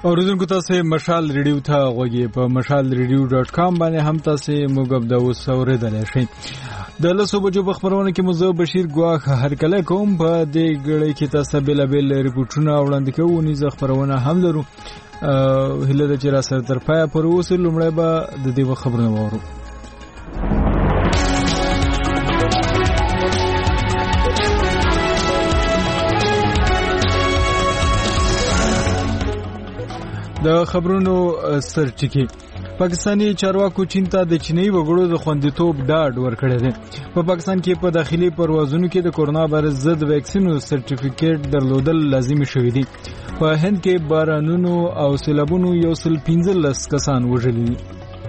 اوریدونکو تاسو مشال ریډیو ته غوږی په mashalradio.com باندې هم تاسو موږ د وسوره دلشئ. د لسو بجو په خبرونه کې مزه بشیر ګواخ هر کله کوم په دې غړي کې تاسو بل ریپورتونه وړاندې کوو نو زه خبرونه هم لرو. هله د چر سره تر پای پر اوس لومړی به د دې خبرونه وورو. د خبرونو سرټکی پاکستانی چارواکو چین ته د چینی وګړو د خوندیتوب ډاډ ورکړی دی. په پاکستان کې په داخلي پروازونو کې د کورونا وایرس ضد ویکسینو سرټیفیکیټ درلودل لازمي شوی دی. په هند کې بارانونو او سیلابونو 115 کسان وژلي دي.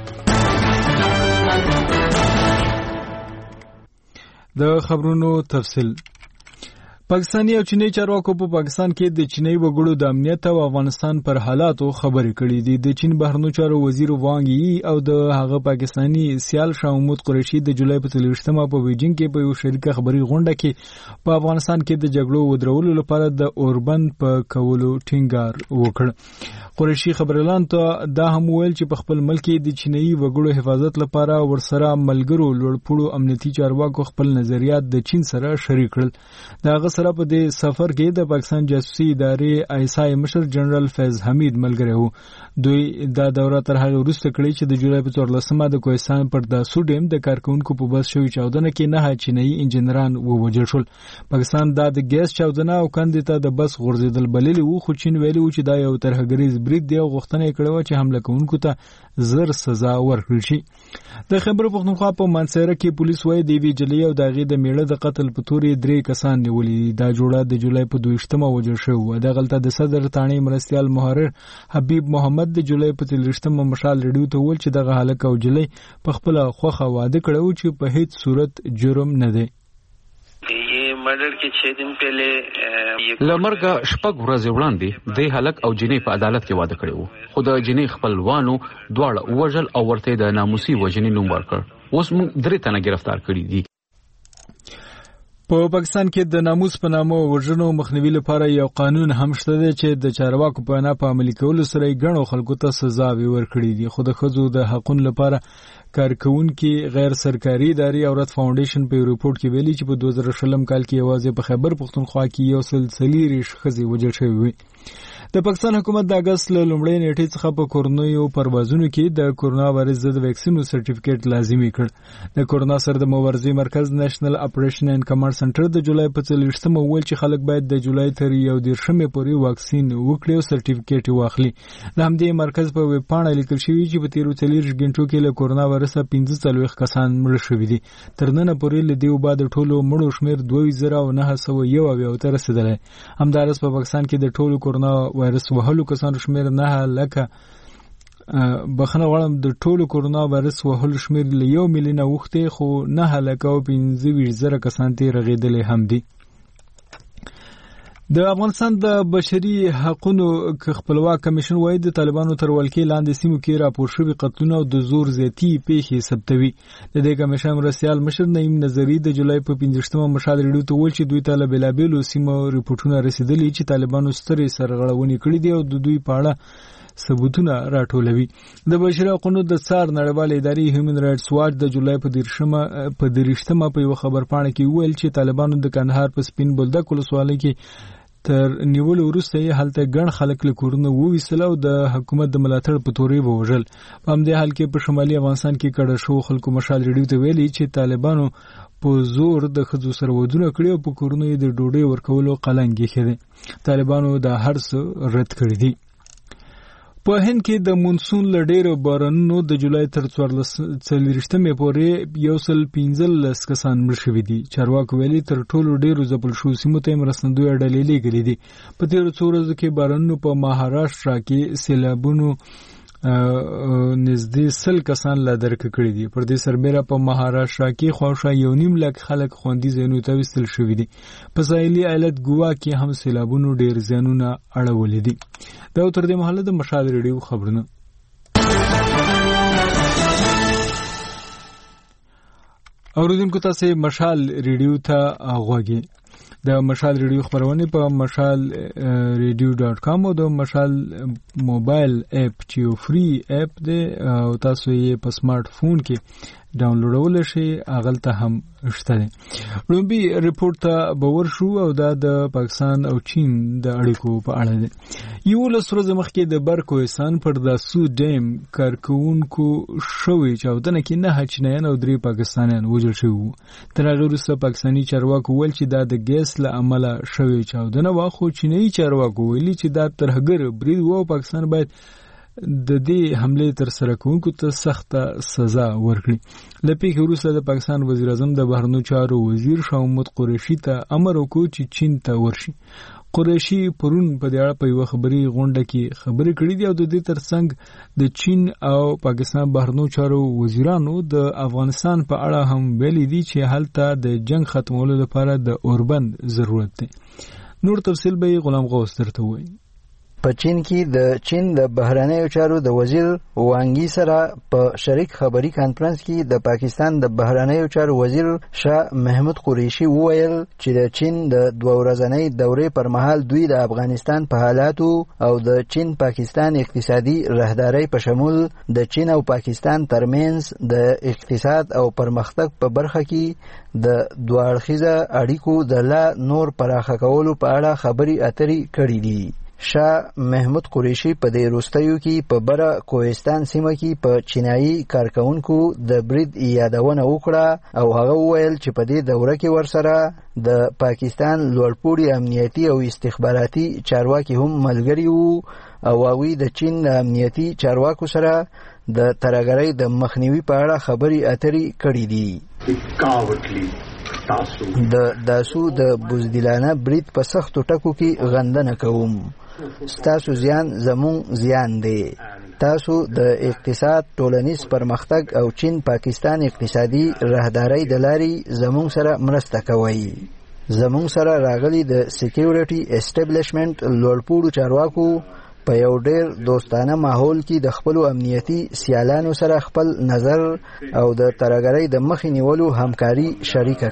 د خبرونو تفصیل پاکستانی او چینی چارواکو په پاکستان کې د چینی وګړو د امنیت او افغانستان پر حالاتو خبرې کړې دي. د چین بهرنیو چارو وزیر وانګ یي او د هغه پاکستانی سیال شاه محمود قریشي د جولای په 23مه په بیجینګ کې په یو شریکه خبري غونډه کې په افغانستان کې د جګړو ودرولو لپاره د اوربند په کولو ټینګار وکړ. قریشي خبرلان ته دا هم ویل چې په خپل ملک کې د چینی وګړو حفاظت لپاره ورسره ملګرو لوړپوړو امنیتي چارواکو خپل نظریات د چین سره شریک کړل. دا سره په دې سفر کې د پاکستان جاسوسي ادارې آیسای مشر جنرال فیض حمید ملګری وو. دوی دا دوره تر هغه وروسته کړې چې د جولای په 14مه د کوهستان پر د سوډیم د کارکونکو په بس شوی چاودنه کې 9 چینی انجنیران ووژل شول. پاکستان دا د ګیس چاودنه او کندې ته د بس غورځیدل بللی وو، خو چین ویلي وو چې دا یو ترهګریز برید دی او غوښتنه یې کړې وه چې حمله کوونکو ته زر سزا ورکړل شي. د خیبر پښتونخوا په منصیره کې پولیس وایي د وی جلی او داغې د میړه د قتل په تورې 3 کسان نیولي. دا جوړه د جولای په 22مه وژل شو. د غلطه د صدر تانې مرستيال محرر حبیب محمد د جولای په 23مه مشال ریډیو ته ویل چې دغه هلک او جلی په خپل خوخه واده کړو چې په هیڅ صورت جرم نه دی. मर्डर के 6 दिन पहले لمرګه شپږ ورځې وړاندې د هلک او جنې په عدالت کې واده کړی وو، خو د جنې خپلوانو دواړه وژل او ورته د ناموسي وژنې نوم ورکړ. اوس موږ 3 تنه گرفتار کړي دي. په پاکستان کې د ناموس په نامه وژنو مخنیوي لپاره یو قانون هم شته دی چې د چارواکو په نه په عملي کولو سره غنو خلکو ته سزا ورکړي دي. خو د ښځو د حقوقو لپاره کارکونکي غیر سرکاري ادارې اورت فاونډیشن په ریپورت کې ویلي چې په 2020 کال کې یوازې په خیبر پښتونخوا کې یو سلسله ښځې وژل شوې وي. د پاکستان حکومت د اگست له لومړۍ نیټې څخه په کورونیو پروازونو کې د کورونا وایرس ضد ویکسینو سرټیفیکیټ لازمي کړ. د کورونا سره د مبارزې مرکز نېشنل اپریشن اینڈ کمانډ سنټر د جولای په 23مه ویل چې خلک باید د جولای تر 1 پورې واکسین وکړي او سرټیفیکیټ واخلي. د همدې مرکز په ویب پاڼه لیکل شوی چې په 13 غنټو کې له کورونا وایرس 15 کسان مړ شوي دي. تر نن پورې له دې وبا د ټولو مړو شمیر 2901 ته رسیدلی. همدارس په پاکستان کې د ټولو کورونا وایرس وهلو کسانو شمیر 9 لکه بخنه غواړم د ټولو کورونا وایرس وهلو شمیر له 1 میلیون وخته خو 9 لکه 15,000 کسان ته رغیدلې هم دي. د افغانستان د بشري حقوقو خپلواک کمیشن وايي د طالبانو تر ولکې لاندې سیمو کې راپور شوی قتلونه او د زور زیاتی پیښې ثبتوي. د دې کمیشن مرستيال مشر نعیم نظری د جولای په 15مه مشال ریډیو ته ویل چې دوی ته له بلابلو سیمو ریپورتونه رسیدلي چې طالبانو سترې سرغړونې کړې دي او د دوی په اړه ثبوتونه راټولوي. د بشري حقوقو د څار نړیوال ادارې هیومن رائټس واچ د جولای په 13مه په یو خبر پاڼه کې ویل چې طالبانو د کندهار په سپین بولدک ولسوالۍ کې تر نیول وروسته یې هلته ګڼ خلک له کورونو وویستل او د حکومت د ملاتړ په تورې ووژل. په همدې حال کې په شمالي افغانستان کې کډه شو خلکو مشال ریډیو ته ویلي چې طالبانو په زور د ښځو سره ودونه کړي او په کورونو یې د ډوډۍ ورکولو قلنګ ایښی دی. طالبانو دا هر څه رد کړي دي. په هند کې د مونسون له ډېرو بارانونو د جولای تر 14مې پورې 115 کسان مړ شوي دي. چارواکو ویلي تر ټولو ډېرو ځپل شوو سیمو ته مرستندویه ډلې لېږلي دي. په تېرو څو ورځو کې بارانونو په مهاراشټرا کې سیلابونو نږدې 100 کسان لا درک کړي دي. پر دې سربېره په مهاراشټرا کې خواوشا 1.5 لک خلک خوندي ځایونو ته وستل شوي دي. په ساحلي ایالت ګوا کې هم سیلابونو ډېر زیانونه اړولي دي. دا تر دې مهاله د مشال ریډیو خبرونه. اوریدونکو تاسو مشال ریډیو ته غوږی. د مشال ریډیو خبرونه په mashalradio.com او د مشال موبایل اپ چې فری اپ دی او تاسو یې په سمارټ فون کې ډاونلوډول شي اغلته هم شته. لومبي ریپورت ته باور شو او د پاکستان او چین د اړیکو په اړه دی. یو لس ورځې مخکې د برکوهستان پر داسو ډیم کارکونکو شوی چاودنه کې 9 چینایان او 3 پاکستانیان وژل شوي. تر هغه وروسته پاکستاني چارواکو ویل چې دا د ګیس له امله شوی چاودنه وه، خو چینایي چارواکو ویلي چې دا ترهګر برید و او پاکستان باید د دې حمله تر سره کوونکو ته سخته سزا ورکړي. له پیښې وروسته د پاکستان وزیر اعظم د بهرنیو چارو وزیر شاه محمود قریشي ته امر وکړ چې چین ته ورشي. قریشي پرون په دې اړه په یو خبري غونډه کې خبرې کړې دي او د دې ترڅنګ د چین او پاکستان بهرنیو چارو وزیرانو د افغانستان په اړه هم ویلي دي چې هلته د جنگ ختمولو لپاره د اوربند ضرورت دی. نور تفصیل به غلام غوث درته وایي. په چین کې د چین د بهرنیو چارو د وزیر وانګي سره په شریک خبري کانفرنس کې د پاکستان د بهرنیو چارو وزیر شاه محمود قریشي وویل چې د چین د 2 ورځنۍ دورې پر مهال دوی د افغانستان په حالاتو او د چین پاکستان اقتصادي راهداري په شمول د چین او پاکستان ترمنځ د اقتصاد او پرمختګ په برخه کې د دوه اړخیزه اړیکو د لا نور پراخه کولو په اړه خبري اترې کړې دي. شاه محمود قریشي په دې وروستیو کې په بره کوهستان سیمه کې په چینایي کارکونکو د برید یادونه وکړه او هغه وویل چې په دې دوره کې ورسره د پاکستان لوړپوړي امنیتي او استخباراتي چارواکي هم ملګري وو او هغوی د چین د امنیتي چارواکو سره د ترهګرۍ د مخنیوي په اړه خبرې اترې کړې دي. د داسو د بزدلانه برید په سختو ټکو کې غندنه کوم. ستاسو زیان زمون زیان دی. تاسو د اقتصاد ټولنیز پرمختګ او چین پاکستان اقتصادي راهداري د لارې زمون سره مرسته کوي. زمون سره راغلي د سکیورټي اسټابلیشمنت لوړپوړو چارواکو په یو ډېر دوستانه ماحول کې د خپل امنیتي سیالانو سره خپل نظر او د ترهګرۍ د مخې نیولو همکاري شریکه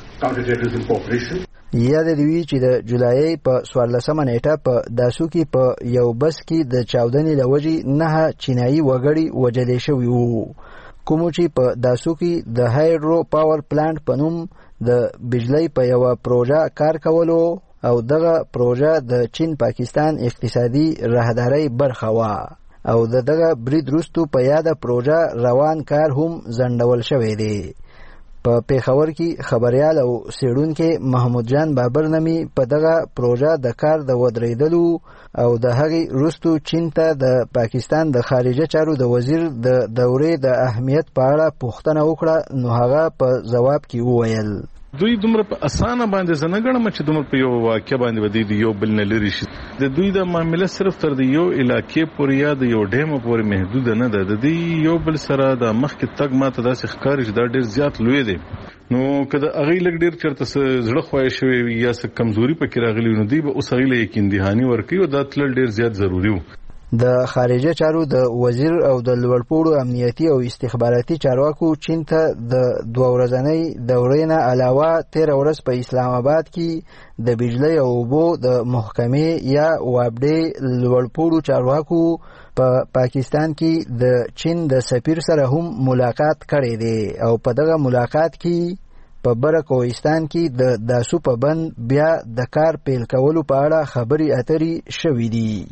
کړه. یاد دی چې د جولای په 14 نیټه په داسو کې په یو بس کې د چاودنې له وجې 9 چینایي وګړي وژل شوي وو، کوم چې په داسو کې د هایډرو پاور پلانټ په نوم د بجلی په یو پروژه کار کولو او دغه پروژه د چین پاکستان اقتصادي راهداري برخه وا او دغه برید وروسته په یاده پروژه روان کار هم ځنډول شوی دی. په پیښور کې خبريال او سیډونکو محمود جان بابر نمی په دغه پروژه د کار د ودرېدلو او د هغې وروسته چین ته د پاکستان د خارجه چارو د وزیر د دورې د اهمیت په اړه پوښتنه وکړه، نو هغه په ځواب کې وویل دوی دومره په اسانه باندې زنه ګڼم چې دومره په یو واقع باندې ودی یو بل نه لري شي. د دوی د معاملې صرف تر د یو علاقې پورې یا د یو ډیم پورې محدود نه ده. د دې یو بل سره د مخکې تګ ماته داسې ښکاري چې دا ډېر زیات لوی دی. نو کله هغه لګ ډېر چرته زړه خوای شوی یا څه کمزوري پکې راغلی نو دی به اوس هغه یقین دهانی ورکوي او دا تل ډېر زیات ضروری وو. د خارجه چارو د وزیر او د لوړپوړو امنیتي او استخباراتي چارواکو چین ته د 2 ورځنۍ دورې نه علاوه 13 ورځ په اسلام آباد کې د بجلی او اوبو د محکمې یا وابډې لوړپوړو چارواکو په پاکستان کې د چین د سفیر سره هم ملاقات کړی دی او په دغه ملاقات کې په برکوهستان کې د داسو په بند بیا د کار پیل کولو په اړه خبرې اترې شوې دي.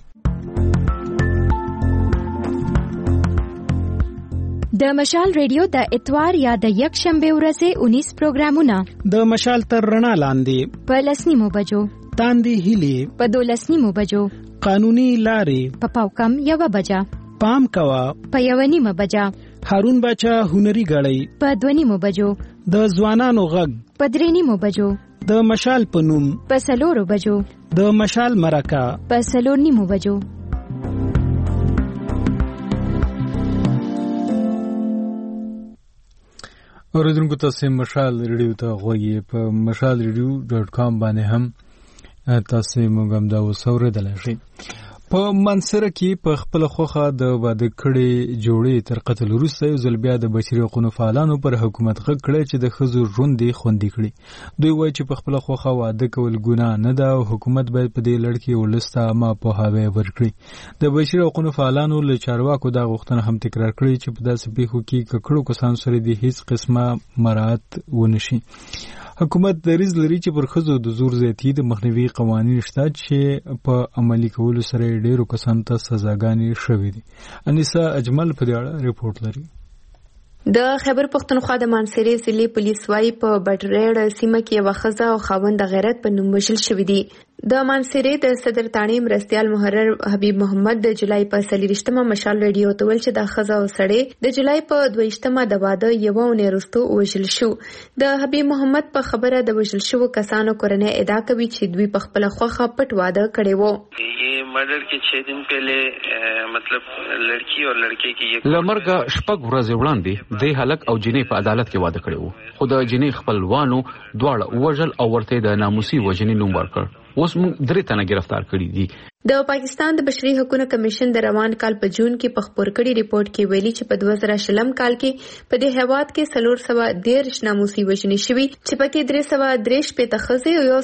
د مشال ریډیو د اتوار یا د یک شنبه ورځې 19 پروګرامونه د مشال تر رڼا لاندې په 10 بجو، تاندې هیلي په 12 بجو، قانوني لارې په پاوکم 1 بجه، پام کوا په 1 بجه، هارون بچا هنري غړی په 2 بجو، د ځوانانو غږ په 3 بجو، د مشال په نوم په 4 بجو، د مشال مرکه په 4 بجو. اوریدونکو تاسو مشال ریډیو ته غوږی په mashalradio.com باندې هم تاسو موږ هم دا وسوریدل شئ. په منصره کې په خپل خوخه د واده کړي جوړې تر قتل وروسته یو ځل بیا د بشري حقوقو فعالانو پر حکومت غږ کړی چې د ښځو ژوند خوندي کړي. دوی وایي چې په خپل خوخه واده کول ګناه نه ده او حکومت باید په دې لړ کې ولس ته عامه پوهاوی ورکړي. د بشري حقوقو فعالانو له چارواکو دا غوښتنه هم تکرار کړې چې په داسې پیښو کې ککړو کسانو سره د هیڅ قسمه مراعات ونشي. حکومت دریځ لري چې پر ښځو د زور زیاتي د مخنیوي قوانین شته چې په عملي کولو سره ډیرو کسانو ته سزاګانې شوې دي. انیسا اجمل په دې اړه ریپورت لري. د خیبر پښتونخوا د مانسیرې ضلع پولیس وايي په بټریړ سیمه کې یوه ښځه او خاوند د غیرت په نوم وژل شوي دي. د مانسیرې د صدر تاڼي مرستیال محرر حبیب محمد د جولای په 24مه مشال ریډیو ته ویل چې د ښځه او سړی د جولای په 22مه د واده یوه اونۍ وروسته وژل شو. د حبیب محمد په خبره د وژل شوو کسانو کورنۍ ادعا کوي چې دوی په خپله خوښه پټ واده کړی و. मर्डर के 6 दिन पहले मतलब लड़की और लड़के की لمرګه شپږ ورځې وړاندې د هلک او جنې په عدالت کې واده کړی وو، خو د جنې خپلوانو دواړه وژل او ورته د ناموسي وژنې نوم ورکړ. اوس موږ 3 تنه گرفتار کړي دي. د پاکستان د بشري حقوقو کمیشن د روان کال په جون کې په خپور کړي ریپورت کې ویلي چې په 2020 کال کې په دې هیواد کې 413 ناموسي وژنې شوي چې پکې 363 په ښځې او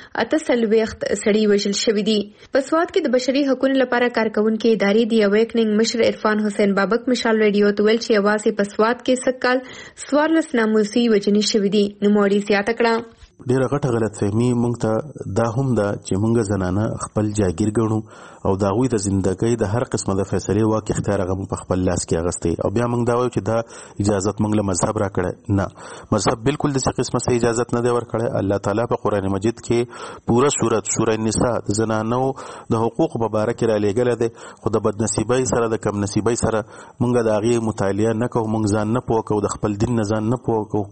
138 سړي وژل شوي دي. په سواد کې د بشري حقوقو لپاره کارکونکو ادارې دی اویکننګ مشر عرفان حسین بابک مشال ریډیو ته ویل چې یوازې په سواد کې سکال 14 ناموسي وژنې شوي دي. نو موړي زیاته کړه ډیره غټه غلطفهمي مونږ ته دا هم ده چې مونږ زنانه خپل جاګیر ګڼو او دا غوي د ژوندۍ د هر قسمه د فیصلې واک اختیار غو په خپل لاس کې اغستې او بیا مونږ دا وایو چې دا اجازه مونږ له مذهب را کړه. نه، مذهب بالکل د څه قسمه سه اجازه نه دی ور کړه. الله تعالی په قران مجید کې پورا سورۃ النساء د زنانو د حقوق په اړه کې را لېږل دي، خو د بدنصیبۍ سره د کم نصیبۍ سره مونږ د هغه مطالعه نه کوو، مونږ ځان نه پوهو، د خپل دین نه ځان نه پوهو،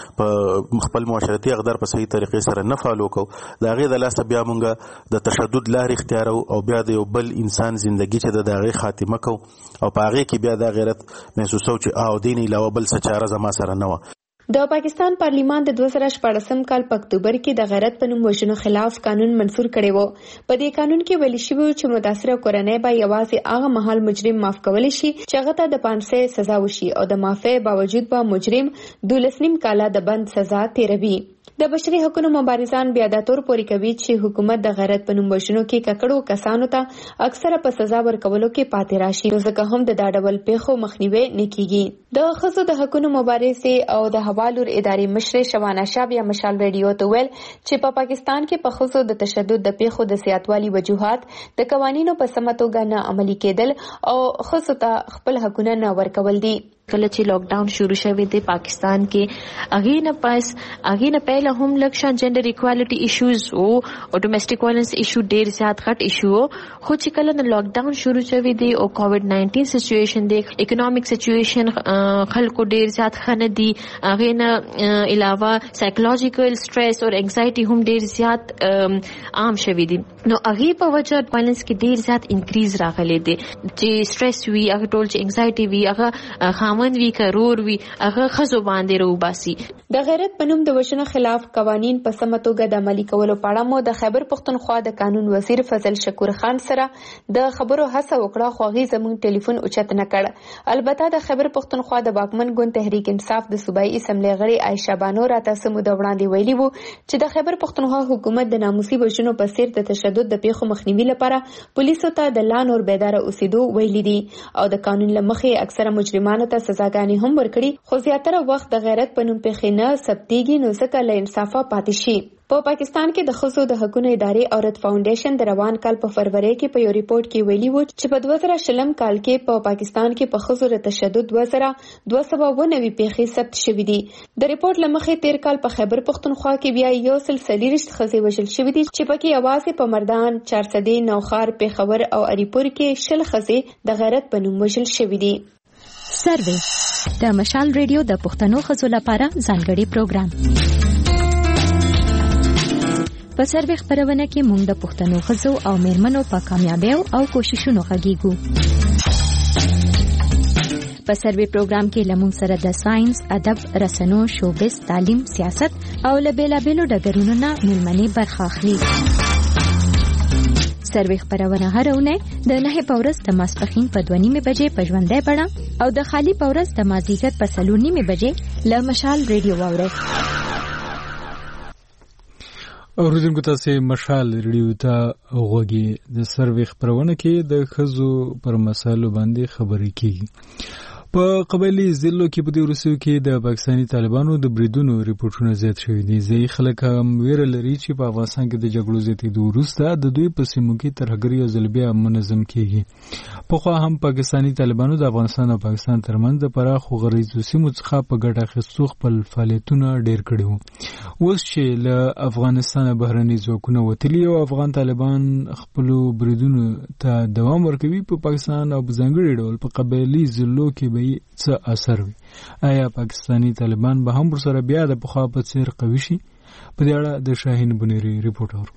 په خپل معاشرتي اقدار په صحیح طریقې سره نه فالو کوو. دا هغه د لاس بیا مونږ د تشدد لارې اختیارو او بیا د یو بل انسان زندگی چې د هغه خاتمه کو او په هغه کې بیا د غیرت محسوسو چې او دین علاوه بل څه چاره زما سره نه و. د پاکستان پارلیمان د 2014 کال په اکتوبر کې د غیرت په نوم وژنو خلاف قانون منسور کړی و. په دې قانون کې ویل شوی چې متاثره کورنۍ به یوازې هغه مهال مجرم معاف کولی شي چې هغه ته د 500 سزا وشي او د معافی باوجود به مجرم 12 کاله د بند سزا تیروي. د بشري حقوقو مبارزان بیا دا تور پوري کوي چې حکومت د غیرت په نوم وژنو کې ککړو کسانو ته اکثره په سزا ورکولو کې پاتې راشي، نو ځکه هم د دا ډول پیښو مخنیوي نه کیږي. د ښځو د حقوقو مبارزې او د حوالور ادارې مشر شوانه شاه بیا مشال ریډیو ته ویل چې په پاکستان کې په ښځو د تشدد د پیښو د زیاتوالي وجوهات د قوانینو په سمه توګه نه عملي کېدل او ښځو ته خپل حقونه نه ورکول دي. کله چې لاک ډاون شروع شوی دی پاکستان کې اغه نه پہله هم لکشن جنډر ایکوالټي ایشوز او ډومېسټک وایلنس ایشو ډیر زیات غټ ایشو، خو چې کله د لاک ډاون شروع شوی دی او کووډ 19 سچويشن دی، اکونومیک سچويشن خلکو ډیر زیات خنه دي، اغه نه علاوه سایکولوژیکل سټرس او انګزایټي هم ډیر زیات عام شوی دي. نو اغه په وجه وایلنس کې ډیر زیات انکریز راغلی دی چې سټرس وی، اغه ټول چې انګزایټي وی، اغه خاوند وی، کرور وی، اغه خزو باندې روباسي. د غیرت په نوم د وژنو خلاف قوانین په سمه توګه د عملي کولو په اړه مو د خیبر پښتونخوا د قانون وزیر فضل شکور خان سره د خبرو هڅه وکړه، خو هغه زموږ ټلیفون اوچت نه کړ. البته د خیبر پښتونخوا د واکمن ګوند تحریک انصاف د صوبایي اسمبلی غړي عائشہ بانو راته سمو د وړاندې ویلي وو چې د خیبر پښتونخوا حکومت د ناموسي وژنو په سیر د تشدد د پیښو مخنیوي لپاره پولیسو ته د لا نور بیدار اوسېدو ویلي دي او د قانون لمخې اکثره مجرمانو ته سزاګانې هم ورکړي، خو زیاتره وخت د غیرت په نوم پیښې نه ثبتېږي، نو ځکه له انصافه پاتې شي. په پاکستان کې د ښځو د حقوقو ادارې عورت فاونډیشن د روان کال په فروری کې په یو ریپورت کې ویلي وو چې په 2020 کال کې په پاکستان کې په ښځو د تشدد 2290 پیښې ثبت شوې دي. د ریپورت لمخې تیر کال په خیبر پښتونخوا کې بیا 140 ښځې وژل شوې دي چې پکې یوازې په مردان، چارسدې، نوخار، پیښور او اریپور کې 10 ښځې د غیرت په نوم وژل شوې دي. سروې د مشال ریډیو د پښتنو ښځو لپاره ځانګړي پروګرام. په سروې خبرونه کې موږ د پښتنو ښځو او میرمنو په کامیابیو او کوششونو غږیږو. په سروې پروګرام کې لمون سره د ساينس، ادب، رسنو، شوبز، تعلیم، سیاست او له بیلابیلو ډګرونو نه میلمنې برخه اخلي. سروي خبرونه هرونه د 9 پورس د ماسپخین په 2:30 بجې په ژوندۍ بڼه او د خالی پورس د مازیګر په 3:30 بجې له مشال ریډیو واورئ. اوریدونکو تاسو مشال ریډیو ته غوږی د سروي خبرونه کې د خزو پر مسایلو باندې خبرې کیږي. په قبایلی ضلعو کې په دې وروستیو کې د پاکستاني طالبانو د بریدونو ریپورتونه زیات شوي دي. ځینې خلک هم ویره لري چې په افغانستان کې د جګړو زیاتېدو وروسته د دوی په سیمو کې ترهګري او ځل بیا منظم کیږي. پخوا هم پاکستاني طالبانو د افغانستان او پاکستان ترمنځ د پراخو غریزو سیمو څخه په ګټه اخیستو خپل فعالیتونه ډېر کړي وو. اوس چې له افغانستانه بهرني ځواکونه وتلي او افغان طالبان خپلو بریدونو ته دوام ورکوي، په پاکستان او په ځانګړي ډول په قبایلي ضلعو کې به څه اثر وي؟ آیا پاکستاني طالبان به هم ورسره بیا د پخوا په څیر قوي شي؟ په دې اړه د شاهین بنيري ریپورټ اورو.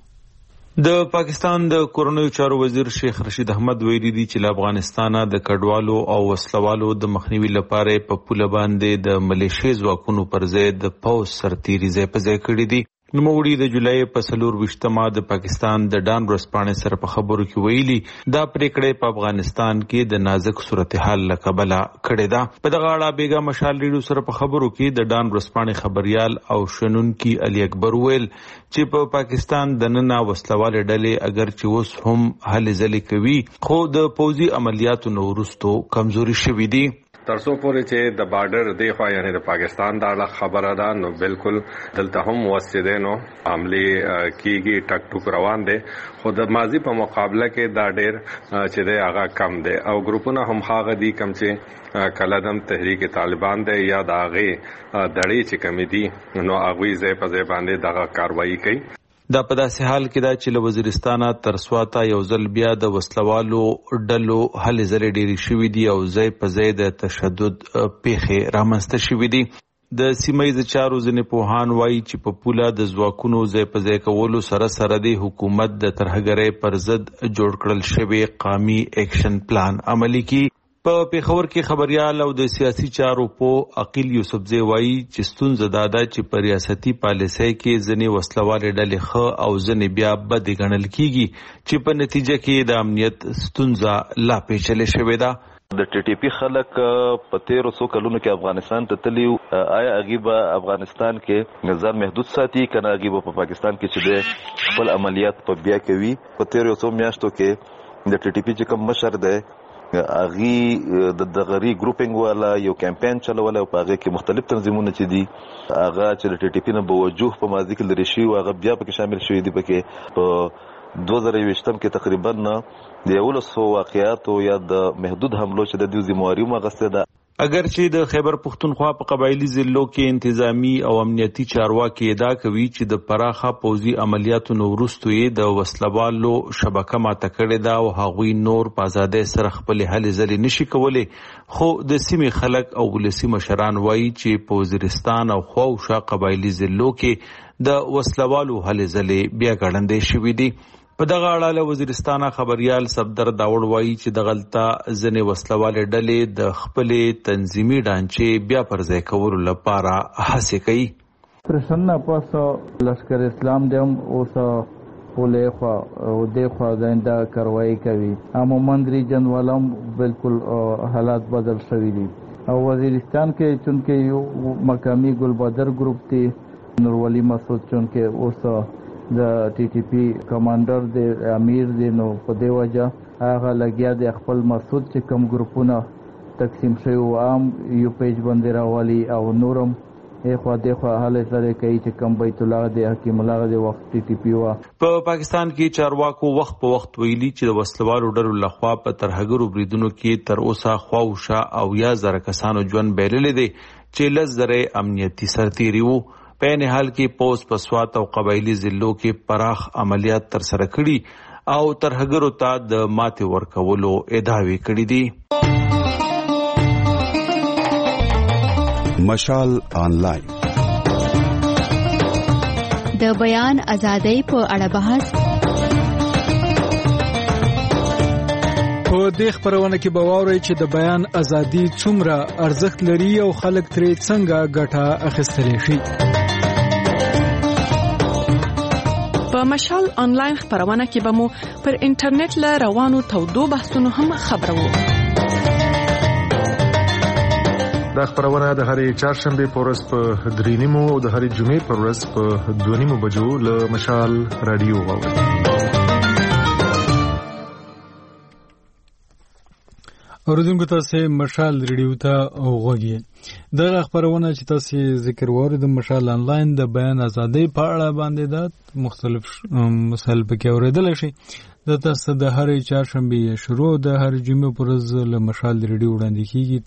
د پاکستان د کورنیو چارو وزیر شیخ رشید احمد ویلي دي چې له افغانستانه د کډوالو او وسلوالو د مخنیوي لپاره په پوله باندې د ملیشي ځواکونو پر ضد د پوځ سرتیري ځای په ځای کړي دي. نوموړي د جولای په 24 د پاکستان د ډان ورځپاڼې سره په خبرو کې ویلي دا پریکړه په افغانستان کې د نازک صورتحال له کبله کړې ده. په دغه اړه بیګا مشال ریډیو سره په خبرو کې د ډان ورځپاڼې خبريال او شنونکي علي اکبر ویل چې په پاکستان د نننه وسلواله ډلې اگر چې اوس هم هلې ځلې کوي خو د پوځي عملیاتو نو وروسته کمزوري شوي دي. ترڅو پورې چې د بارډر دی خو یعنی د پاکستان دا خبره ده نو بالکل دلته هم وسیدنو عملی کیږي ټک ټوک روان دي، خو د ماضی په مقابله کې دا ډېر چې دی هغه کم دي او ګروپونه هم هغه دي کم چې کلادم تحریک طالبان دی یا د هغه دړې چې کم دي نو هغه ځای په ځای باندې دغه کاروایی کوي. دا په داسې حال کې دا چې له وزیرستانه تر سواته یو ځل بیا د وسلوالو ډلو هلې ځلې ډېرې شوي دي او ځای په ځای د تشدد پیښې رامنځته شوي دي. د سیمه ییز چارو ځینې پوهان وایي چې په پوله د ځواکونو ځای په ځای کولو سره سره د حکومت د ترهګرۍ پر ضد جوړ کړل شوی قومي ایکشن پلان عملي کی. په پیښور کې خبريال او د سیاسي چارو په عقیل یوسفزی وایي چې ستونزه دا ده چې په ریاستي پالیسۍ کې ځینې وسلوالې ډلې ښه او ځینې بیا بدې ګڼل کیږي چې په نتیجه کې د امنیت ستونزه لا پیچلې شوې ده. د ټي ټي پی خلک په 1300 کلونو کې افغانستان ته تللی، آیا هغه افغانستان کې نظام محدود ساتي کنه هغه په پاکستان کې چې د خپل عملیات په بیا کوي؟ په 1300 میاشتو کې د ټي ټي پی چې کوم مشر ده اغي د غری ګروپینګ والا یو کمپاین چلول او په هغه کې مختلف تنظیمونه چې دي هغه چې د ټي ټي پی نه بوجوه په ماضي کې لري شي او هغه بیا پکې شامل شوی دي. پکې په 2020 کې تقریبا د 100 واقعاتو یا د محدود حملو چې د دوی ذمہواری مغسته ده. اگر چې د خیبر پختونخوا په قبایلی ضلعو کې انتظامی او امنیتي چارواکي ادعا کوي چې د پراخه پوځي عملیاتو نو وروسته یې د وسلوالو شبکه ماته کړې ده او هغوی نور په آزادۍ سره خپل هلې ځلې نشي کولی، خو د سیمې خلک او ولسي مشران وایي چې په وزیرستان او خواوشا قبایلی ضلعو کې د وسلوالو هلې ځلې بیا ګړندې شوي دي. په دغه اړه له وزیرستانه خبريال صفدر داوړ وایي چې د غلطه ځنې وسلواله ډلې د خپل تنظیمي ډانچې بیا پر ځای کولو لپاره هڅې کوي. پرشنه پاسه لشکر اسلام دیم اوسه پوله خوا او د خوا زنده کاروایی کوي. عموما ریجن ولم بالکل حالات بدل شوي دي او وزیرستان کې چونکه یو مقامی ګلبدر ګروپ دی نور ولی مسعود چونکه اوسه د ټي ټي پی کمانډر د امیر دی نو په دی وجه هغه لګیا د خپل مسعود چې کوم ګروپونه تقسیم شوی او عام یو پیج باندې راولي او نورم خو دغه حالت سره کوي چې کوم بیت الله د حکیم الله د وخت ټي ټي پی وا. په پاکستان کې چارواکو وخت په وخت ویلي چې د وسلوالو ډلو لخوا په ترهګرو بریدونو کې تر اوسه خواوشا او یا زره کسانو ژوند بایللې دي چې لزره امنیتي سرتیري وو. په نه حال کې پوس پسوات او قبایلی ضلعو کې پراخ عملیات تر سره کړي او ترهګرو ته د ماتې ورکولو ادعاوې کړې دي. مشال آنلاین د بیان ازادۍ په اړه بحث. په دې خبرونه کې به واورئ چې د بیان ازادي څومره ارزښت لري او خلک ترې څنګه ګټه اخیستلی شي. په په مشال انلاین خبرونه کې به مو پر انټرنیټ له روانو تودو بحثونو هم خبرو. دا خبرونه د هرې چهارشنبه په ورځ په 3:30 او د هرې جمعې په ورځ په 2:30 بجو له مشال رادیو واورئ. اوریدونکو تاسو مشال ریډیو ته غوږی د خبرونه چې تاسو ذکر وره د مشال انلاین د بیان ازادي په اړه باندې د مختلف مسایل پکې اوریدل شي. د تاسو د هرې چهارشنبه شروع د هر جمعې پر ورځ له مشال ریډیو وړاندې کیږي.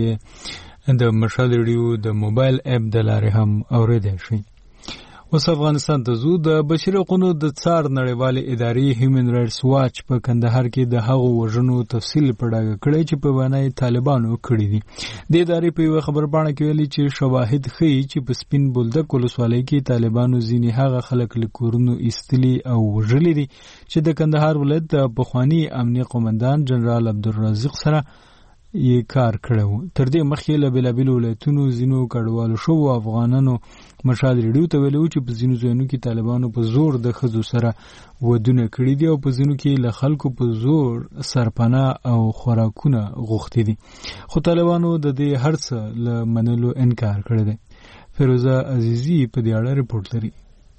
تاسو د مشال ریډیو د موبایل اپ د لارې هم اوریدل شي. اوس افغانستان ته زو د بشري حقوقو د څار نړیوالې ادارې هیومن رائټس واچ په کندهار کې د هغو وژنو تفصیل په ډاګه کړی چې په وانای طالبانو کړی دي. د ادارې په خبر پاڼه کې ویلي چې شواهد ښیي چې په سپین بولدک ولسوالۍ کې طالبانو ځینې هغه خلک له کورونو ایستلي او وژلي دي چې د کندهار ولایت د پخوانی امنیه قومندان جنرال عبدالرزاق سره یې کار کړو. تر دې مخکې له بېلابېلو ولایتونو ځینو کډوالو شوو افغانانو مشال ریډیو ته ویلي چې په ځینو ځایونو کې طالبانو په زور د ښځو سره ودونه کړي دي او په ځینو کې له خلکو په زور سرپناه او خوراکونه غوښتي دي، خو طالبانو د دې هر څه له منلو انکار کړی دی. فیروزه عزیزی په دې اړه رپورټ لري.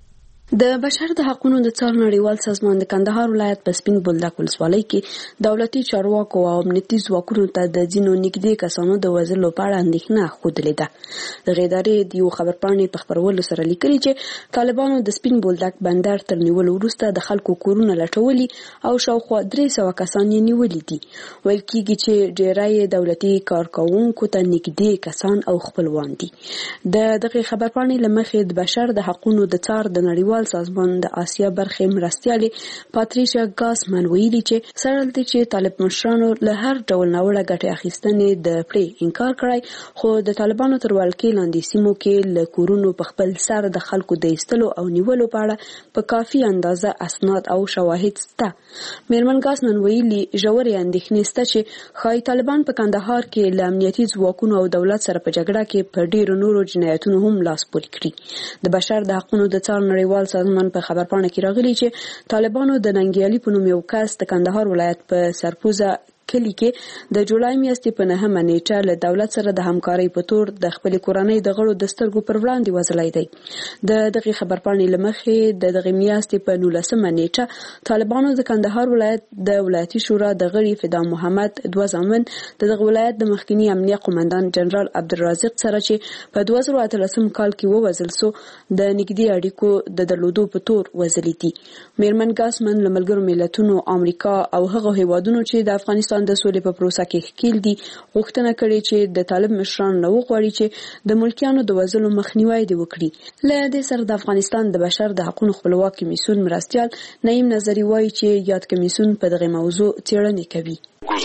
د بشر د حقوقو د څار نړیوال سازمان د کندهار ولایت په سپین بولدک ولسوالۍ کې دولتي چارواکو او امنیتي ځواکونو ته د ځینو نږدې کسانو د وژلو په اړه اندېښنه ښودلې ده. د ادارې د یو خبرپاڼې په خپرولو سره لیکلي چې طالبانو د سپین بولدک بندر تر نیولو وروسته د خلکو کورونه لټولي او شاوخوا 300 کسان یې نیولي دي. ویل کېږي چې ډېری دولتي کارکوونکو ته نږدې کسان او خپلوان دي. دغه خبرپاڼې له مخې د بشر د حقوقو د څار د نړیوال سازمان د آسیا برخې مرستیالې پاتریشا ګاسمن ویلي چې سره دې چې طالب مشرانو له هر ډول ناوړه ګټې اخیستنې د پرې انکار کړی، خو د طالبانو تر ولکې لاندې سیمو کې له کورونو په خپل سر د خلکو د ایستلو او نیولو په اړه په کافي اندازه اسناد او شواهد شته. میرمن ګاسمن ویلي ژورې اندېښنې شته چې ښایي طالبان په کندهار کې له امنیتي ځواکونو او دولت سره په جګړه کې په ډېرو نورو جنایتونو هم لاس پورې کړي. د بشر د حقوقو د څار نړیوال سازمان په خبرپاڼه کې راغلي چې طالبانو د ننګیالي په نوم یو کس د کندهار ولایت په سرپوزه کلی کې د جولای میاشتې په 9 نیټه له دولت سره د همکارۍ په تور د خپل کورنۍ د غړو د سترګو پر وړاندې وژلی دی. دغه خبرپاڼې له مخې دغه میاشتې په 19 نیټه طالبانو د کندهار ولایت د ولایتي شورا د غړي فدا محمد دوه زامن دغه ولایت د مخکنی امنیه قومندان جنرال عبدالرزاق سره چې په 2013 کال کې ووژل سو د نږدې اړیکو د درلودو په تور وژلي دي. میرمن ګاسمن له ملګرو ملتونو، امریکا او هغه هیوادونو چې د افغانستان د سولې په پروسه کې ښکیل دي غوښتنه کړې چې د طالب مشران نه وغواړي چې د ملکیانو د وژلو مخنیوی دې وکړي. له دې سره د افغانستان د بشر د حقوقو خپلواک کمیسیون مرستیال نعیم نظری وایي چې یاد کمیسیون په دغه موضوع څېړنې کوي.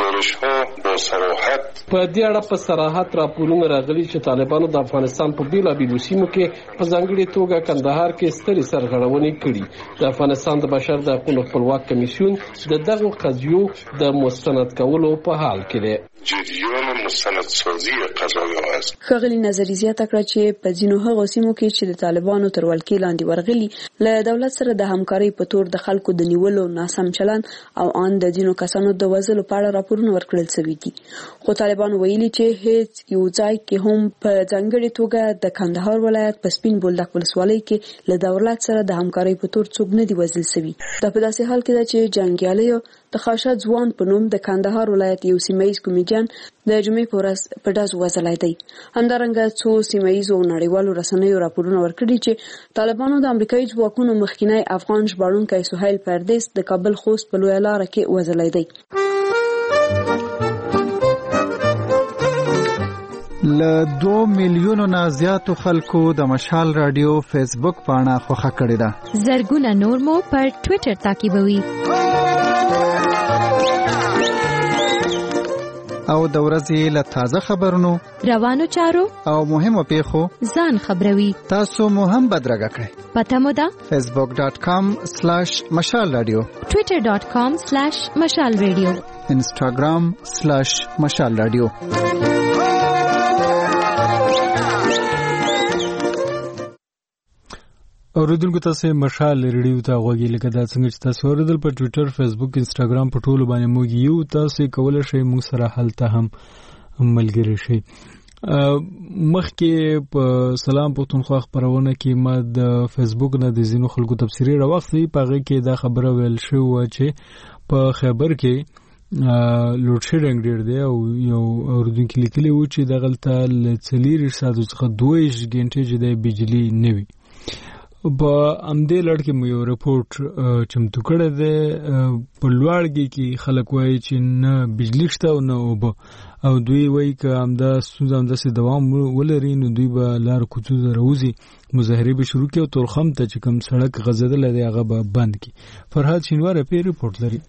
په دې اړه په صراحت راپورونه راغلي چې طالبانو د افغانستان په بیلابیلو سیمو کې په ځانګړي توګه کندهار کې سترې سرغړونې کړي. د افغانستان د بشر د حقوقو خپلواک کمیسیون د دغو قضیو د مستند کولو په حال کې دی. ښاغلي نظري زیاته کړه چې په ځینو هغو سیمو کې چې د طالبانو تر ولکې لاندې ورغلي له دولت سره د همکارۍ په تور د خلکو د نیولو ناسم چلن او ان د ځینو کسانو د وژلو په اړه راپورونه ورکړل شوي دي. خو طالبانو ویلي چې هیڅ یو ځای کې هم په ځانګړي توګه د کندهار ولایت په سپین بولدک ولسوالۍ کې له دولت سره د همکارۍ په تور څوک نه دی وژل شوي. دا په داسې حال کې ده چې جنګیالیو د خاشا ځوان په نوم د کندهار ولایت یو سیمه ییز کمیډین د جمعې په ورځ په ډز وژلی دی. همدارنګه څو سیمه ییزو او نړیوالو رسنیو راپورونه ورکړي چې طالبانو د امریکایي ځواکونو مخکینی افغان ژباړونکی سهیل پردیس د کابل خوست په لویه لاره کې وژلی دی. له 2 میلیونو نه زیاتو خلکو د مشال رادیو فیسبوک پاڼه خوښه کړې ده. زرګونه نور مو پر ټوئیټر تعقیبوي او د ورځې له تازه خبرونو، روانو چارو او مهمو پیښو ځان خبروي. تاسو مو هم بدرګه کړئ. پته مو ده facebook.com/مشال رادیو، twitter.com/مشال رادیو، instagram/مشال رادیو. اوریدونکو تاسو مشال ریډیو ته غوږی لکه دا څنګه چې تاسو اوریدل په ټوئیټر، فیسبوک، انستګرام په ټولو باندې موږ یو. تاسو کولای شئ موږ سره هلته هم ملګری شئ. مخکې په سلام پښتونخوا خبرونه کې ما د فیسبوک نه د زینو خلکو تفسیری راوختی. په هغه کې دا خبره ویل شو چې په خیبر کې لوډ شیډینګ ډیر دی او یو اوریدونکو لیکلی و چې دغلته لڅلیر ساتو څخه 2 غنټې د بجلی نه وي. په امدې لړ کې مې یو رپورت چمتو کړی دی. په لوړګي کې خلک وایي چې نه بجلی شته او نه اوبه، او دوی وایي که همدا ستونزه همداسې دوام ولري نو دوی به لار کوڅو ته راوځي، مظاهرې به شروع کړي او تورخم ته چې کوم سړک غځېدلی دی هغه به بند کړي. فرهاد شینواری پې رپورټ لري.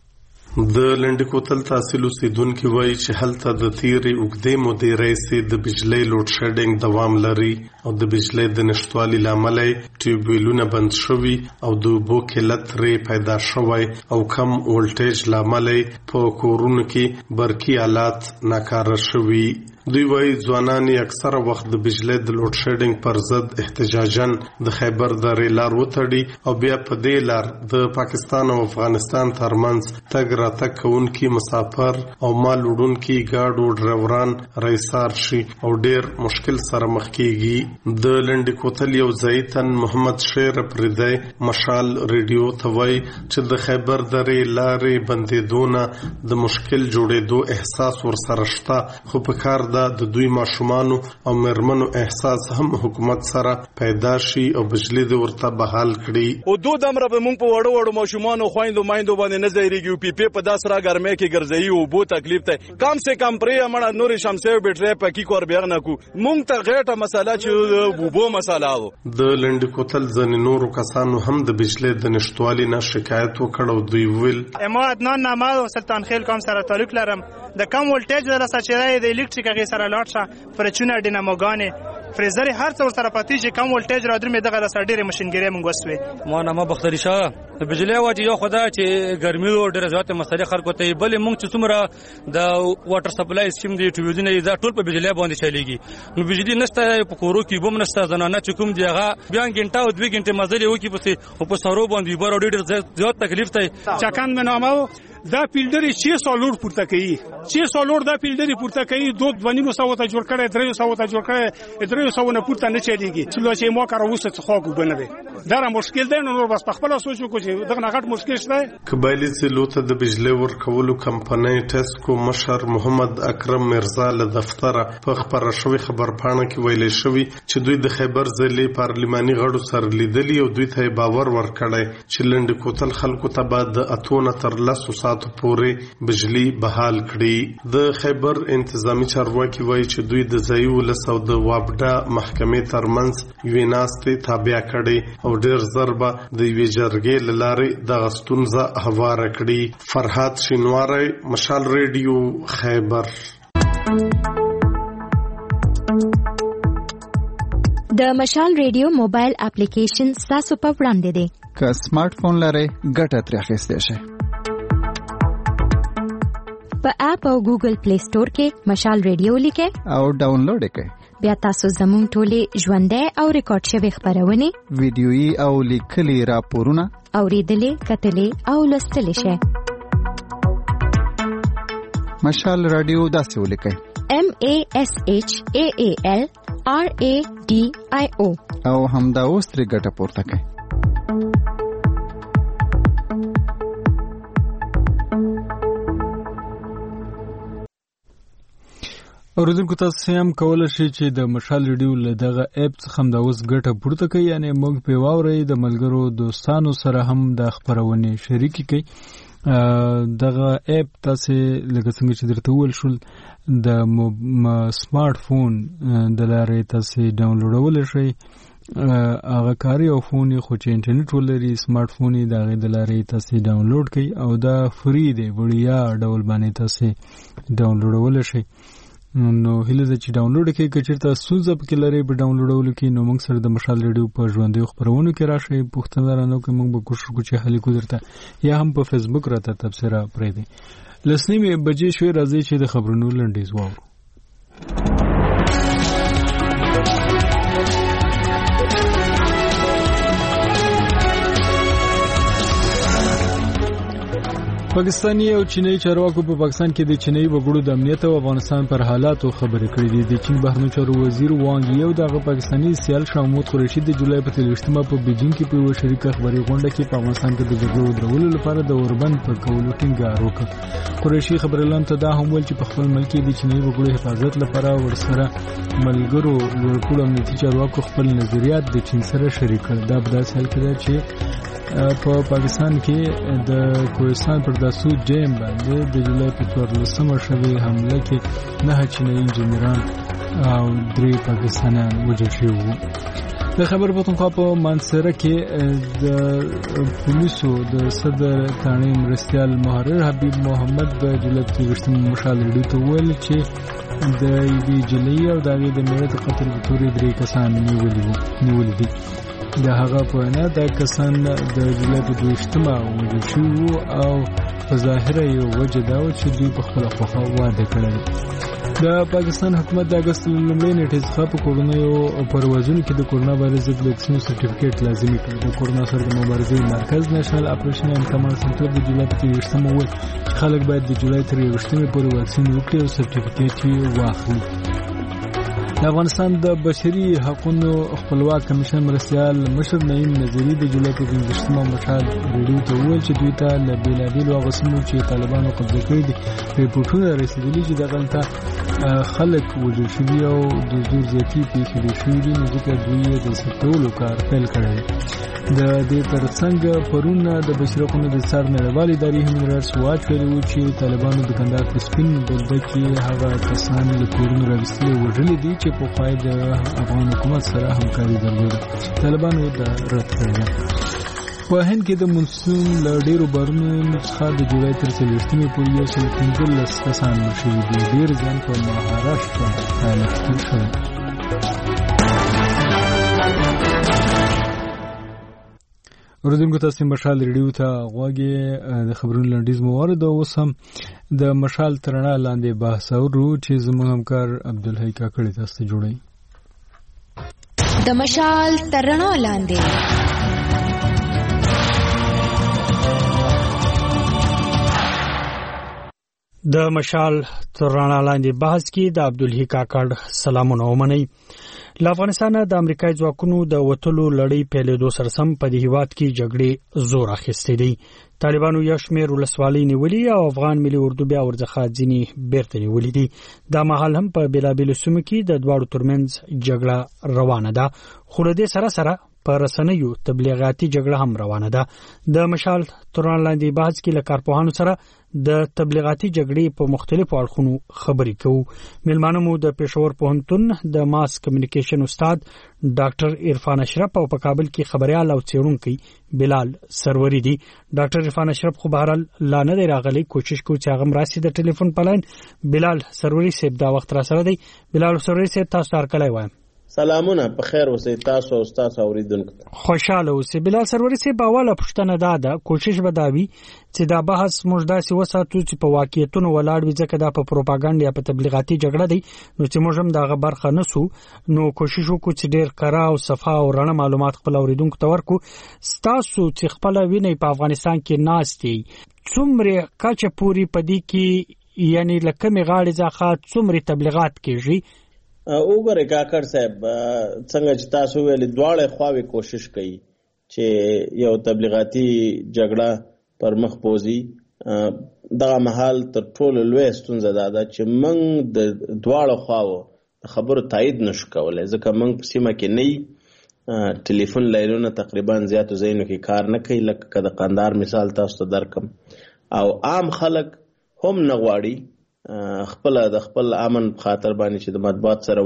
د لنډ کوتل تحصیل اوسیدونکو وایي چې هلته د تیرې اوږدې مودې راهیسې د بجلی لوډ شیډینګ دوام لري او د بجلی د نشتوالي له امله ټیوبویلونه بند شوي او د اوبو قلت ترې پیدا شوی او کم ولټیج له امله په کورونو کې برقي آلات ناکاره شوي. دوی وایي ځوانان اکثره وخت د بجلی د لوډ شیډینګ پر ضد احتجاجاً د خیبر درې لار وتړي او بیا په دې لار د پاکستان او افغانستان ترمنځ تګ راتګ کوونکي مسافر او مال وړونکي ګاډو ډرایوران رایسار شي او ډیر مشکل سره مخ کیږي. د لنډ کوتل یو ځایتن محمد شیر پردی مشال ریډیو ته وایي چې د خیبر درې لارې بندیدونه د مشکل جوړېدو احساس ورسره شته، خو په کار د دوی ماشومانو او مرمنو احساس هم حکومت سره پیدا شي او بجلی د ورته بحال کړي. او دو دمره به مونږ په وړو وړو ماشومانو خويندو مایندو باندې نه ځایریږي. پی په داسره ګرمه کې ګرځي او بو تکلیف ته کم سے کم پرې امړه نور شمسه بیټری پکې کور بیغ نه کو. مونږ ته غیټه مسله چې بوبو مسله و. د لنډ کوتل ځن نورو کسانو هم د بجلی د نشټوالي نه شکایت وکړ او دوی ویل ما عدنان نامه سلطان خیل کوم سره تعلق لرم. د کم ولټیج درسه چې د الیکټریک هغه سره لاړ شه فرچونه ډیناموګانې فریزر هر څور سره پاتې چې کم ولټیج را درمه دغه سره ډېر ماشينګری مونږ وسوي. ما نامه بختری شاه بجلی واجی یو خدای چې ګرمي او ډېر زیات مسلې خلکو ته بل مونږ چې څومره د واټر سپلای سیستم دی ټیوبونه دا ټول په بجلی باندې چلیږي. نو بجلی نشته په کورو کې بم نشته زنانه چې کوم دی هغه بیا غنټه او 2 غنټه مزلې وکي په سارو باندې بار ډېر زیات تکلیف ته چکان منامه دا فیلډر 600 لوډ پورته کوي. 600 لوډ دا فیلډر پورته کوي. 2.9 ته جوړ کړي 300 ته جوړ کړي 300 نه پورته نه چلیږي. چې لوچې مو کار وسه خو بنه دي دا مشکل دی. نو بس په خپل سوچ وکړو چې دغه غټ مشکل شته. قبایلی سلوته د بجلی ورکولو کمپنۍ ټیسکو مشر محمد اکرم مرزا له دفتره په خبره شوی خبرپاڼه کې ویلي شوی چې دوی د خیبر ضلع پارلماني غړو سره لیدلی او دوی ته باور ورکړی چې لنډ کوتل خلکو ته بعد د اتونه تر 10 پورې بجلی بحال کړي. د خیبر انتظامی چارواکي وایي چې دوی د ځایي ولس او د وابډا محکمې ترمنځ یوې ناستې تابع کړي او ډېر زر به د یوې جرګې له لارې دغه ستونزه هواره کړي. فرهاد شینواری مشال ریډیو خیبر. د مشال ریډیو موبایل اپلیکیشن تاسو په وړاندې دی. که سمارټ فون لرئ ګټه ترې اخیستی شئ. په اپ او ګوګل پلی سٹور کې مشال ریډیو لیکئ او ډاونلوډ کړئ. بیا تاسو زموږ ټولې ژوندۍ او ریکارډ شوی خبرونه ویډیويي او لیکلي راپورونه اوریدلې کتلې او لوستلې شئ. مشال رادیو داسې ولیکئ MASHAALRADIO او همدا اوس ترې ګټه پورته کړئ. اوریدونکو تاسو هم کولای شئ چې د مشال ریډیو له دغه اپ څخه هم د اوس ګټه پورته کړئ. یعنی موږ په واوري د ملګرو دوستانو سره هم د خبرونه شریکي کړئ. دغه اپ تاسو لکه څنګه چې درته ویل شول د سمارټ فون د لارې تاسو ډاونلوډول شئ. هغه کاری او فون خو چې انټرنیټ ولري سمارټ فون یې دغه د لارې تاسو ډاونلوډ کړئ او دا فری دی. وړیا ډول باندې تاسو ډاونلوډول شئ. نو هله چې ډاونلوډ کړئ که چېرته ستونزه پکې لرئ په ډاونلوډولو کې نو موږ سره د مشال ریډیو په ژوندیو خپرونو کې راشئ. پوښتنه رانه کوي موږ به کوشش وکړو چې حل کړو درته یا هم په فیسبوک راته تبصره پرېږدئ. لسنیمې بجې شوې راځي چې د خبرونو لنډیز واورو. پاکستاني او چینایي چارواکو په پاکستان کې د چینایي وګړو د امنیت او افغانستان پر حالاتو خبرې کړې دي. د چین بهرنیو چارو وزیر وانګ یی او دغه پاکستاني سیال شاه محمود قریشي د جولای په 23مه په بیجینګ کې په یو شریکه خبري غونډه کې په افغانستان کې د جګړو درولو لپاره د اوربند په کولو ټینګار وکړ. قریشي خبرلاند ته دا هم ویل چې په خپل ملک کې د چینایي وګړو حفاظت لپاره ورسره ملګرو ټول امنیتي چارواکو خپل نظریات د چین سره شریک کړل. دا په داسې حال کې ده چې په پاکستان کې د کوهستان پر داسو ډیم باندې د جولای په 14مه شوې حمله کې 9 چینایي انجنیران او 3 پاکستانیان وژل شوي وو. د خبر پښتونخوا په مانسره کې د پولیسو د صدر ثاني مرستیال محرر حبیب محمد د جولای په 23مه مشال لري ته ویل چې د یوې جلۍ او د هغې د میړه د قتل په تورې 3 کسان نیولي دي. د هغه په وینا د کسان د جولای په 23مه وژل شوي او په ظاهره یو وجه دا و چې دوی په خپله خوښه واده کړی. د پاکستان حکومت د اګست لومړۍ نیټې څخه په کورونیو پروازونو کې د کورونا وایرس ضد واکسین سرټیفیکیټ لازمي کړ. د کورونا سره د مبارزې مرکز نېشنل اپریشن اینډ کمانډ سنټر د جولای په 23مه وویل چې خلک باید د جولای تر 21مې پورې واکسین وکړي او سرټیفیکیټ یې واخلي. د افغانستان د بشري حقوقو خپلواک کمیشن مرستیال مشر نعیم نظری د جولای په 23مه مشال ریډیو ته وویل چې دوی ته له بیلابیلو هغه سیمو چې طالبانو قبضه کړي دي ریپورټونه رسېدلي چې دغلته خلک وژل شوي او د زور زیاتي پیښې شوي دي، نو ځکه دوی د ثبتولو کار پیل کړی. د دې ترڅنګ پرون د بشري حقوقو د څار نړیوال ادارې هیومن رایټس واچ ویلي و چې طالبانو د کندهار په سپین بولده کې هغه کسان له کورونو راویستلي وژلي دي چې پخوا یې د افغان حکومت سره همکاري درلوده. طالبانو دا رد کړی ده. په هند کې د مونسون له ډېرو بارونو څخه د جولای تر 23مې پورې 115 کسان مړه شوي دي. ډېر زیان په مهاراشټرا ایالت کې شوی. اوریدونکو تاسو مشال ریډیو ته غواړئ د خبرونو لنډیز موارد اوس هم د مشال ترنا لاندې بحث اورو چې زموږ همکار عبدالحی کاکړی تاسو ته جوړي. د مشال ترنا لاندې د مشال ترنا لاندې بحث کې د عبدالحی کاکړ سلامونه ومنئ. له افغانستانه د امریکایي ځواکونو د وتلو لړۍ پیلېدو سره سم په دې هیواد کې جګړې زور اخیستی دی. طالبانو یو شمېر ولسوالۍ نیولي او افغان ملي اردو بیا ورڅخه ځینې بیرته نیولي دي. دا مهال هم په بېلابېلو سیمو کې د دواړو ترمنځ جګړه روانه ده، خو له دې سره په رسنیو تبلیغاتي جګړه هم روانه ده. د مشال ترنا لاندې بحث کې له کارپوهانو سره د تبلیغاتي جګړې په مختلفو اړخونو خبرې کوو. میلمانه مو د پېښور پوهنتون د ماس کمیونیکیشن استاد ډاکټر عرفان اشرف او په کابل کې خبريال او څېړونکی بلال سروری دي. ډاکټر عرفان اشرف خو بهرحال لا نه دی راغلی، کوشش کوو چې هغه راسي د ټلیفون په لاین. بلال سروری صاحب دا وخت را سره دی. بلال سروری صاحب تاسو ته هرکلی وایم. سلامونه، په خیر اوسئ تاسو او تاسو اوریدونکو. خوشاله اوسئ. بلال سروری صاحب اوله پوښتنه دا ده، کوشش به دا وي چې دا بحث موږ داسې وساتو چې په واقعیتونو ولاړ وي، ځکه دا په پروپاګاندا یا په تبلیغاتي جګړه دی، نو چې موږ هم دغه برخه نسو، نو کوشش وکړو چې ډېر کره او صفا او رڼه معلومات خپل اوریدونکو ته ورکړو. ستاسو چې خپل وینئ په افغانستان کې ناستئ، څومره کچه پوری پدې کې یعنی لکه می غاړې ځخه څومره تبلیغات کیږي؟ وګورئ کاکړ صاحب، څنګه چې تاسو ویلي دواړه خواوې کوشش کوي چې یو تبلیغاتي جګړه پر مخ بوزي. دغه محل تر ټولو لوی ستونزه دا ده چې موږ د دواړو خواو خبرو تایید نشو کولی، ځکه موږ په سیمه کې نه یو. ټلیفون لایلونه تقریبا زیاتو ځایونو کې کار نه کوي، لکه د قندهار مثال تاسو ته درکم، او عام خلک هم نه غواړي خپل د خپل امن په خاطر باندې چې د مطبوعات سره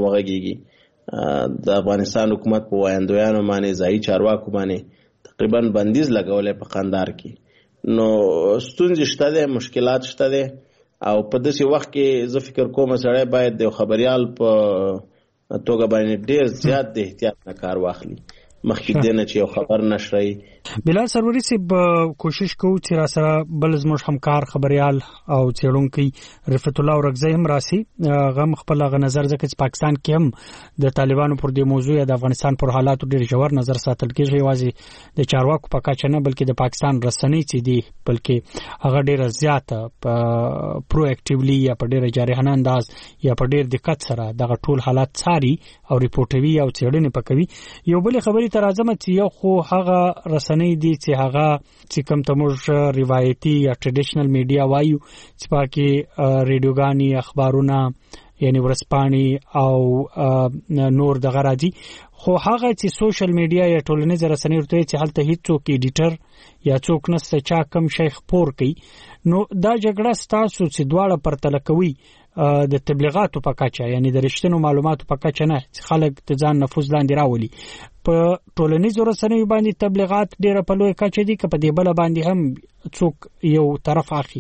وغږیږي. د افغانستان حکومت په وایندویانو باندې ځایي چارواکو باندې تقریبا بندیز لګولی په قندهار کې. نو ستونزې شته دی، مشکلات شته دی، او په داسې وخت کې زه فکر کوم سړی باید د خبریال په توګه باندې ډېر زیات د احتیاط نه کار واخلي. مخکې دینه چې یو خبر نشري. بلال سروري سیب کوشش کوو چې را سره بل زموږ همکار خبريال او څېړونکی رفعت الله ورغزی هم راسي غم خپل غ نظر ځکه چې پاکستان کې هم د طالبانو پر دې موضوع یا د افغانستان پر حالاتو ډېر ژور نظر ساتل کېږي. یوازې د چارواکو په کچه نه بلکې د پاکستان رسنۍ چې دي بلکې هغه ډېر زیاته پرو اکټیولی یا په ډېر جارحانه انداز یا په ډېر دقت سره دغه ټول حالات څاري او ریپورټوي او څېړنې پکوي. یو بل خبري تر اعظم چې یو خو هغه رسنۍ دي چې هغه چې کوم ته موږ روایتي یا ټریډیشنل میډیا وایو چې پاکي ریډیوګانی اخبارونه یعنی ورځپاڼې او نور دغه راځي، خو هغه چې سوشل میډیا یا ټولنیز رسنۍ ورته چې هلته هیڅوک ایډیټر یا څوک نشته چا کم شي خپور کوي، نو دا جګړه ستاسو چې دواړه پرتله کوي د تبلیغاتو په کچه یعنی د رښتینو معلوماتو په کچه نه چې خلک د ځان نفوذ لاندې راولي په ټولنیزو رسنیو باندې تبلیغات ډیره په لوی کچه دي که په دې بل باندې هم څوک یو طرف اخی.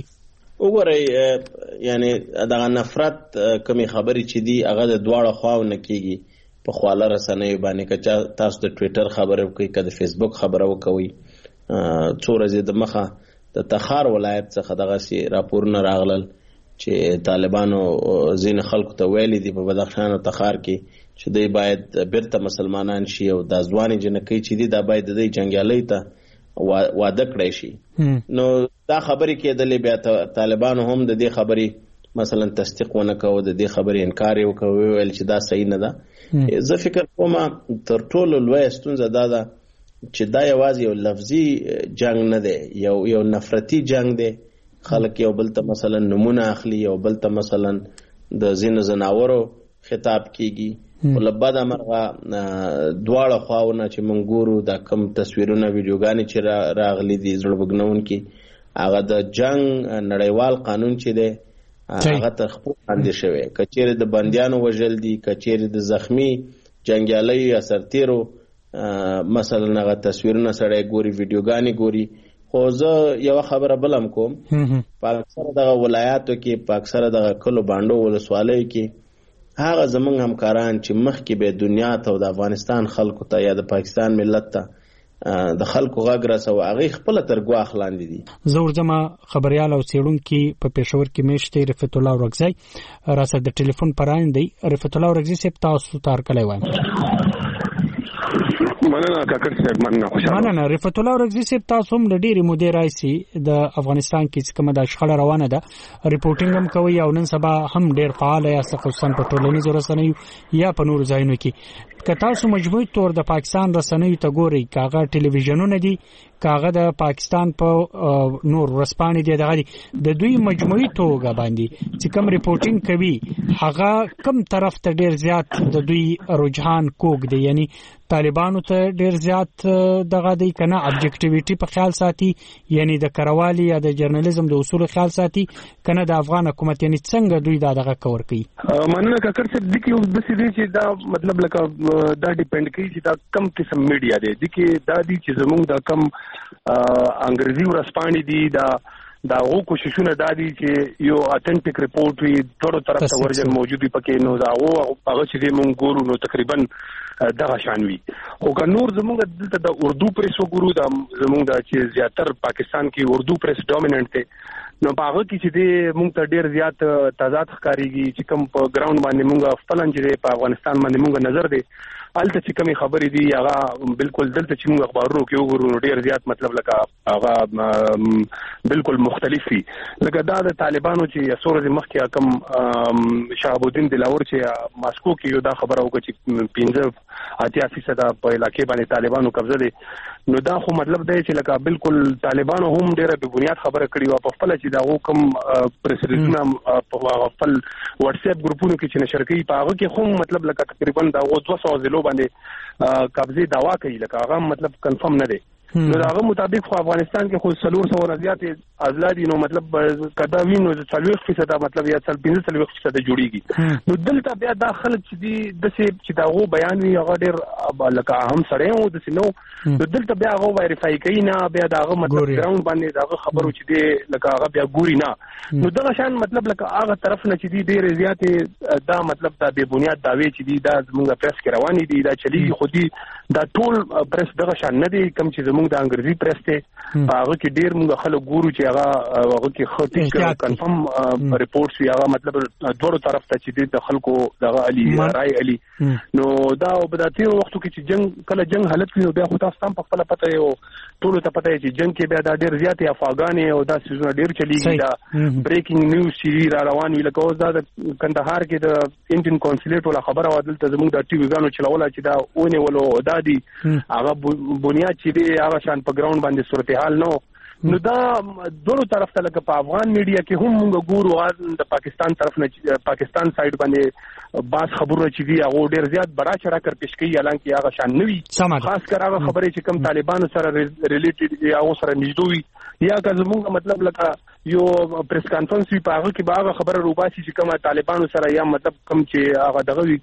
وګورئ یعنی دغه نفرت کمی خبري چې دي هغه د دواړو خواو نه کیږي. په خواله رسنیو باندې که تاسو د ټویټر خبره وکړئ که د فیسبوک خبره وکوي څو ورځې د مخه د تخار ولایت څخه دغه سي راپورونه راغلل چې طالبانو ځین خلکو ته ویلي دي په بدخشان او تخار کې چې دوی باید بیرته مسلمانان شي او د ځواني جنکۍ چې دي دا باید د جنګیالۍ ته واده کړی شي. نو دا خبرې کېدلې بیا طالبانو هم د دې خبرې مثلا تصدیق ونه کوو، د دې خبرې انکار یې وکړ، ویل چې دا صحیح نه ده. زه فکر کوم تر ټولو لویه ستونزه دا ده چې دا یوازې یو لفظي جنگ نه دی، یو نفرتي جنگ دی. خلک یو بل ته مثلا نمونه اخلي، یو بل ته مثلا د ځینو ځناورو خطاب کیږي. ولبد امرغه دواړه خواونه چې مونږ ګورو دا کم تصویرونه ویډیوګانې چې راغلي دي زړه بګنونکي، هغه د جنگ نړیوال قانون چې دی هغه تر خپل باندې شوی. کچېره د بندیانو وژل دي، کچېره د زخمی جنگیالۍ یا سرتیرو مثلا هغه تصویرونه سړی ګوري، ویډیوګانې ګوري. خو زه یو خبره بلم کوم، په اکثره دغه ولایاتو کې، په اکثره دغه کلو باندو ولسوالیو کې هغه زمونږ همکاران چې مخکې به دنیا ته او د افغانستان خلکو ته یا د پاکستان ملت ته د خلکو غږ رسوي، هغه خپل تر ګواښ لاندې دي. زه ورځم خبريال او څېړونکي په پېښور کې میشته رفعت الله ورغزی راسره د ټلیفون پران دی. رفعت الله ورغزی صاحب تاسو ته هرکلی وایم. مننه کاکړ صاحب، مننه خوشاله. مننه رفعت الله ورغزی صاحب، تاسو هم د ډېرې مودې راځي د افغانستان کې چې کومه د شخړه روانه ده ریپورټینګ هم کوي او نن سبا هم ډېر فعال یا خصوصا په ټولنیزو رسنیو یا په نورو ځایونو کې. که تاسو مجموعي طور د پاکستان رسنیو ته ګورئ، که هغه ټلویزیونونه دي که هغه د پاکستان په نور ورځپاڼې دي، دغه د دوی مجموعي توګه باندې چې کوم ریپورټینګ کوي هغه کوم طرف ته ډېر زیات د دوی رجحان کوږ دی، یعنی طالبانو ته ډېر زیات دغه دی که نه ابجکټیویټي په خیال ساتي، یعنی د کروالي یا د جرنالیزم د اصولو خیال ساتي، که نه د افغان حکومت، یعنی څنګه دوی دا دغه کور کوي؟ مننه کاکړ صاحب، دي کې اوس داسې دی چې دا مطلب لکه دا ډیپینډ کوي چې دا کم قسم میډیا دی. دي کې دا دي چې زموږ دا کم انګریزي ورځپاڼې دي، دا هغو کوششونه دا دي چې یو اتنټیک رپورټ وي، ټولو طرف ته ورژن موجود وي پکې، نو دا هغه چې دی مونږ ګورو نو تقریبا دغه شان وي. خو که نور زمونږ دلته د اردو پریس وګورو، دا زمونږ دا چې زیاتر پاکستان کې اردو پریس ډومیننټ دی، نو په هغه کې چې دی مونږ ته ډېر زیات تضاد ښکارېږي چې کوم په ګراوند باندې مونږ خپله چې دی په افغانستان باندې مونږ نظر دی هلته چې کومې خبرې دي هغه بالکل دلته چې موږ اخبارونو کې وګورو نو ډېر زیات مطلب لکه هغه بالکل مختلف وي. لکه دا د طالبانو چې څو ورځې مخکې کوم شهاب الدین دلاور چې ماسکو کې یو دا خبره وکړه چې 85% په علاقې باندې طالبانو قبضه دی، نو دا خو مطلب دی چې لکه بالکل طالبانو هم ډېره بې بنیاد خبره کړې وه. په خپله چې د هغو کوم پریس ریلیزونه په خپل واټساپ ګروپونو کې چې نشر کوي په هغه کې هم مطلب لکه تقریبا د هغو 200 ضلعو باندې قبضې دعوا کوي، لکه هغه مطلب کنفرم نه دی. نو هغه مطابق خو افغانستان کې خو 400 نه زیات ازلادي نو مطلب کدا وینو 40% مطلب یا 15% جوړیږي نو دلته بیا دا خلک چې دي د چې دا غو بیان وی هغه ډېر لکه اهم سره و د سينو دلته بیا هغه وایریفای کوي نه بیا دا هغه مطلب ګراوند باندې دا خبرو چې دي لکه هغه بیا ګوري نه نو دا شان مطلب لکه هغه طرف نه چې دي ډېر زیات دا مطلب دا به بنیاد داوی چې دي دا زموږ پریس کې رواني دي دا چلیږي خو دي دا ټول پریس دغه شان نه دي کوم چې زموږ د انګریزي پریس ته هغه کې ډېر موږ خلک ګورو چې هغه کې خطي کنفرم ریپورټس وی هغه مطلب دوړو طرف ته چې د خلکو دغه علي رائے علي نو دا په داتیرو وختو کې چې جنگ کله جنگ حالت وي بیا خو تاسو هم په خپل پته یو ټول ته پته چې جنگ کې بیا دا ډېر زیات افغاني او دا سيزونه ډېر چلیږي دا بریکینګ نیوز چې را روان وي لکه اوس دا د کندهار کې د انډین کونسلیټ ولا خبره وادل ته زموږ د ټي وی غانو چلوله چې دا اونې ولو دادي هغه بنیاد چې دی هغه شان په ګراوند باندې صورتحال نو نو دا دوه طرف ته لکه په افغان میډیا کې هم موږ ګورو د پاکستان طرف نه پاکستان سایډ باندې باز خبرونه چې دی هغه ډیر زیات برا چرا کر پیش کوي حالانکه هغه شان نوي خاص کر هغه خبرې چې کم طالبانو سره ریلیټډ یا هغه سره نږدې یا که زموږ مطلب لکه یو پریس کانفرنس وی په هغه کې باغه خبره روباسي چې کومه طالبانو سره یا مطلب کم چې هغه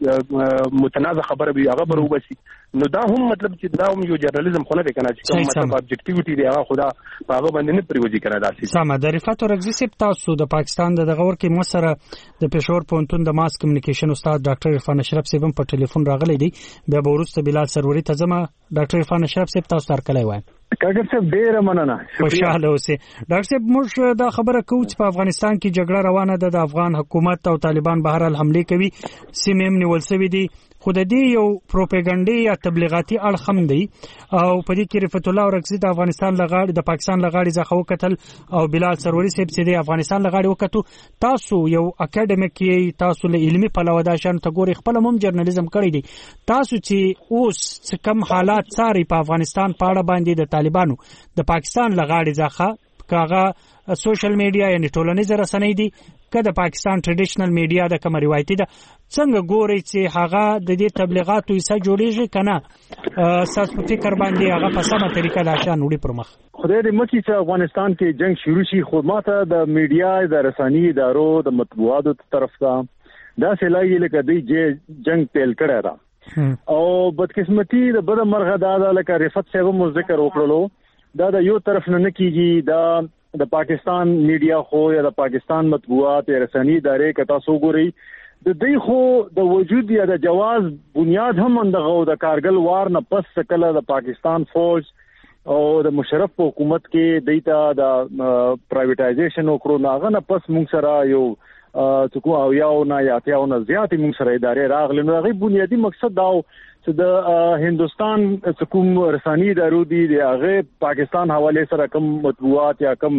دغه متنازع خبره وي هغه روباسي نو دا هم مطلب چې دا هم یو جرنالیزم خو نه دی کنه چې کوم مطلب ابجکټیویټي دی هغه خدا په هغه باندې نه پریوځي کنه داسې سم د رفعت ورغزي سپ تاسو د پاکستان د غور کې مسره د پېښور پونتون د ماس کمیونیکیشن استاد ډاکټر عرفان اشرف سیبم په ټلیفون راغلی دی بیا ورسته بلال سروري ته ځم ډاکټر عرفان اشرف سیب تاسو ترکلای وای کاګر صاحب ډیر مننه خوشاله اوسئ ډاکټر صاحب موږ دا خبره کوو چې په افغانستان کې جګړه روانه ده د افغان حکومت او طالبان بهر حال حمله کوي سیمه نیول شوی دي خو د دې یو پروپاګاندا یا تبلیغاتي اړخ هم دی او په دې کې رفعت الله ورغزي د افغانستان لغاړي د پاکستان لغاړي ځخه وکتل او بلال سروري صاحب چې د افغانستان لغاړي وکتو تاسو یو اکیډمیک تاسو له علمي پلوه دا شان ته ګوري خپل هم جرنالیزم کړی دی تاسو چې اوس کم حالات ساري په افغانستان په اړه باندې د طالبانو د پاکستان لغاړي ځخه کاغه سوشل میډیا یعنی ټولنیز رسنۍ دي که د پاکستان ټریډیشنل میډیا د کوم روایتي ده څنګه ګوري چې هغه د دې تبلیغاتو حصہ جوړیږي کنه اساس په فکر باندې هغه په سمه طریقه د شان وړي پر مخ خدای دې مکه چې افغانستان کې جنگ شروع شي خو ماته د میډیا د رسنۍ ادارو د مطبوعاتو طرف څخه دا سلایي لکه دې جنگ پیل کړی دا او بدقسمتي د بد مرغه دا لکه رفعت صاحب مو ذکر وکړلو دا د یو طرف نه کیږي دا د پاکستان میډیا خو یا د پاکستان مطبوعات یا رسنۍ ادارې کتا سو ګوري د دې خو د وجود یا د جواز بنیاد هم اندغه د کارګل وار نه پس کله د پاکستان فوج او د مشرف حکومت کې دیتا د پرایویټایزیشن او کروناغه نه پس موږ سره یو تکو او یاو نه یاتیاو نه زیات موږ سره ادارې راغلي نو غي بنیادی مقصد دا چې د هندستان حکوم رسنۍ ادارو دي د هغه پاکستان حواله سره کوم مطبوعات یا کوم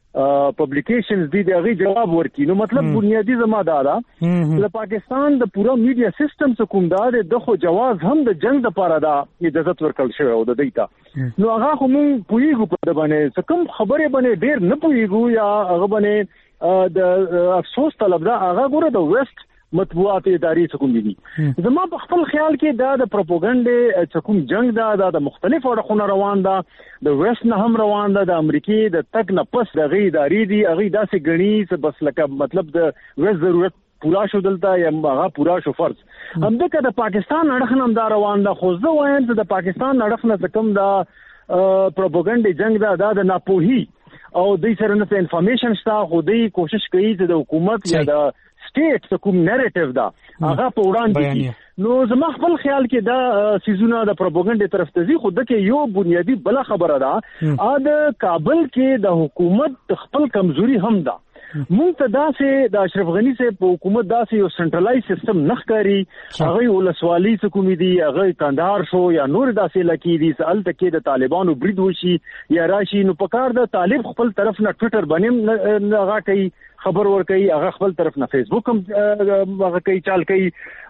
پبلیکیشنز دي د هغه جواب ورکړي نو مطلب بنیادی زماده دا د پاکستان د پورا میډیا سیستم څخه کوم دا د خو جواز هم د جنگ د لپاره دا اجازه ورکړل شوی او د دیتا نو هغه خو مونږ پویګو په باندې کوم خبره باندې ډیر نه پویګو یا هغه باندې د افسوس طلب دا هغه ګوره د ویسټ مطبوعات اداري څخه دي زما په خپل خیال کې دا د پروپاګاندا څخه جنگ دا د مختلف اړخونو روان ده د ویسټ نه هم روان ده د امریکای د تک نه پس د غي اداري دي هغه داسې غني چې بس لکه مطلب د ویسټ ضرورت پورا شو دلته یا هغه پورا شو فرض همدغه د پاکستان اړخ نه دا روان ده خو زه وایم چې د پاکستان اړخ نه کوم دا پروپاګاندا جنگ دا د ناپوهي او د سره نه انفارمیشن شته خو دې کوشش کوي چې د حکومت یا د سټیټ کوم نریټیو دا هغه په وړاندې دي نو زما خپل خیال کې دا سيزونه د پروپاګاندا طرف ته ځي خو د کې یو بنیادی بل خبره ده د کابل کې د حکومت خپل کمزوري هم ده مونږ ته داسې د اشرف غنی سره په حکومت داسې یو سنټرلایز سیستم نخکاری هغه ولسوالۍ څخه کومې دي هغه کندهار شو یا نور داسې لکی دي سال تکي د طالبانو برید وشي یا راشي نو پکار د طالب خپل طرف نه ټوئیټر باندې هغه کوي خبر ور کوي هغه خپل طرف نه فیسبوک هم هغه کوي چال کوي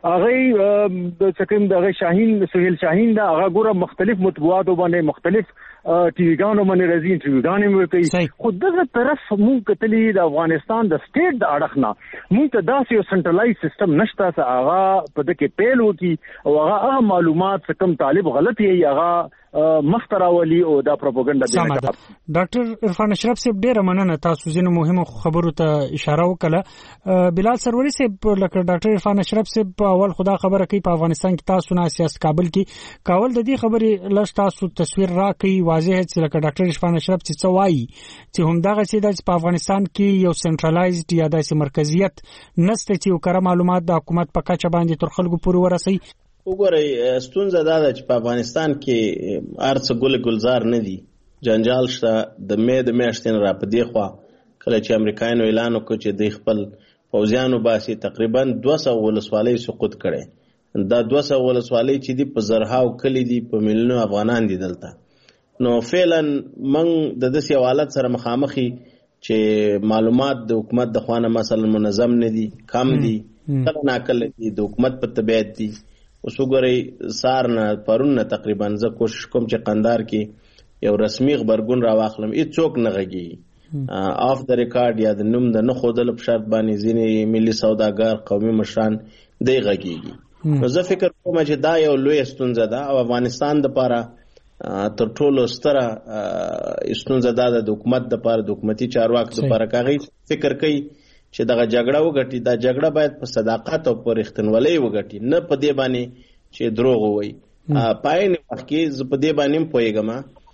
هغه د سکم دغه شاهین سہیل شاهین دا هغه ګوره مختلف مطبوعات باندې مختلف ټي وی ګانو باندې راځي انټرویو غانې ور کوي خو دغه طرف مونږ کتلی د افغانستان د سټیټ د اړخ نه مونږ ته داسې یو سنټرلایز سیستم نشته چې هغه په دغه پیل وکي او هغه معلومات کم طالب غلط یې هغه مختراولي او دا پروپاګاندا دی. ډاکټر عرفان اشرف صاحب ډیره مننه، تاسو ځینې مهمه خبرو ته اشاره وکړه. بلال سروري صاحب لکه ډاکټر عرفان اشرف صاحب اول خدا خبره کوي په افغانستان کې تاسو نه سیاست کابل کې کاول د دې خبرې لږ تاسو تصویر راکړي واضح چې لکه ډاکټر عرفان اشرف چې وایي چې همدغه چې په افغانستان کې یو سنټرالایزډ یا داسې مرکزیت نشته چې وکړه معلومات د حکومت په کچه باندې تر خلکو پورې ورسي. وګورئ ستونزه دا ده چې په افغانستان کې ارڅ ګلزار نه دي، جنجال شته. د میاشتې را په دی خوا کله چې امریکایانو اعلان وکړ چې د خپل پوځیانو باسي تقریبا 200 ولسوالۍ سقوط کړي. دا 200 ولسوالۍ چې دی په زرهاو کلی دي، په میلیونو افغانان دي دلته. نو فعلا موږ د داسې حالت سره مخامخي چې معلومات د حکومت د خوانه مثلا منظم نه دي، کم دي، کله ناکله دي د حکومت په طبیعت دي. اوس وګورئ سار نه پرون نه تقریبا زه کوشش کوم چې قندار کې یو رسمي خبرګون را واخلم، هیڅوک نه غږیږي آف د ریکارډ یا د نوم د نه ښودلو په شرط باندې ځینې ملي سوداګر قومي مشران دی غږیږي. نو زه فکر کوم چې دا یو لوی ستونزه ده او افغانستان دپاره تر ټولو ستره ستونزه دا ده د حکومت دپاره، د حکومتي چارواکو دپاره که هغوی فکر کوي چې دغه جګړه وګټي، دا جګړه باید په صداقت او په رښتینولۍ وګټي، نه په دې باندې چې دروغ ووایي. په عین وخت کې زه په دې باندې هم پوهېږم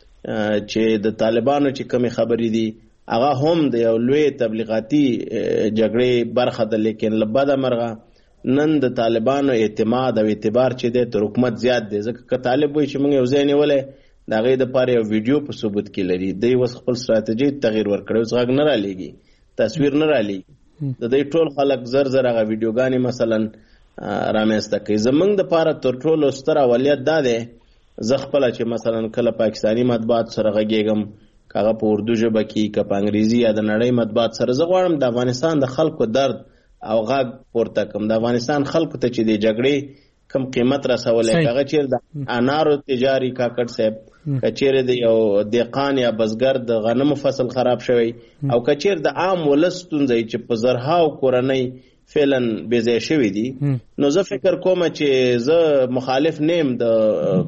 چې د طالبانو چې کومې خبرې دي هغه هم د یو لوی تبلیغاتي جګړې برخه ده، لیکن له بده مرغه نن د طالبانو اعتماد او اعتبار چې دی تر حکومت زیات دی. ځکه که طالب وایي چې موږ یو ځای نیولی د هغې دپاره یو ویډیو په ثبوت کې لري، دی اوس خپل ستراتیژي تغیر ورکړی، اوس غږ نه رالیږي، تصویر نه رالیږي. د دې ټول خلک زر هغه ویډیوګانې مثلا رامنځته کوي. زمونږ دپاره تر ټولو ستر اولویت دا دی، زه خپله چې مثلا کله پاکستاني مطبوعات سره غږېږم، که هغه په اردو ژبه کې که په انګریزي یا د نړۍ مطبوعات سره، زه غواړم د افغانستان د خلکو درد او غږ پورته کړم، د افغانستان خلکو ته چې د جګړې کم قیمت رسولی، که هغه چېرې د انارو تجاري کاکړ صاحب، که چېرې د یو دهقان یا بزګر د غنمو فصل خراب شوی، او که چېرې د عام ولس ستونزه چې په زرهاو کورنۍ فعلا بېځایه شوي دي. نو زه فکر کوم چې زه مخالف نه یم د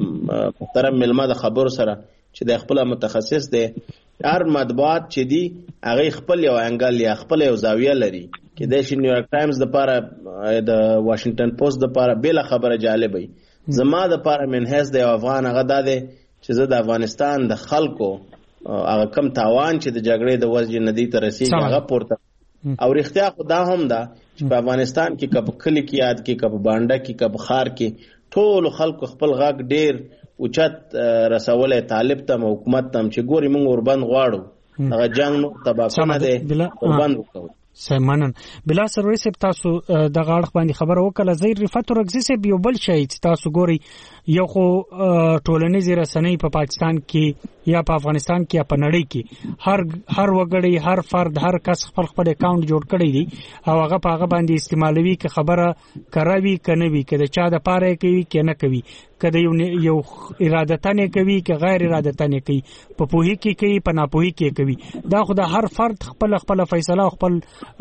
محترم مېلمه د خبرو سره چې د خپله متخصص دی. هر مطبوعات چې دي هغې خپل یو انګل یا خپل یو زاویه لري. کېدای شي نیویارک ټایمز دپاره، د واشنګټن پوسټ دپاره بېله خبره جالبه وي. زما دپاره من حیث د یو افغان هغه دا دی چې زه د افغانستان د خلکو هغه کم تاوان چې د جګړې د وجې نه دی ته رسېږي هغه پورته. او رښتیا خو دا هم ده چې په افغانستان کې که په کلي کې یاد کې، که په بانډه کې، که په ښار کې، ټولو خلکو خپل غږ ډېر اوچت رسولی طالب ته او حکومت ته چې ګوري موږ وربند غواړو، هغه جنګ نو تباکو نه دی، وربند وکړو. سیمانن بلا سروي صاحب تاسو د غاړه باندې خبره وکړه. زیر رفعت ورغزي صاحب یو بل شی چې تاسو ګوري یو خو ټولنیزې رسنۍ په پاکستان کې یا په افغانستان کې یا په نړۍ کې هر وګړی، هر فرد، هر کس خپل اکاونټ جوړ کړی دی او هغه په هغه باندې استعمالوي که خبره کراوي کنه وي، که د چا د پاره کوي که نه کوي، که د یو ارادتن کوي که غیر ارادتن کوي، په پوهي کې کوي په ناپوهي کې کوي. دا خو د هر فرد خپل فیصله او خپل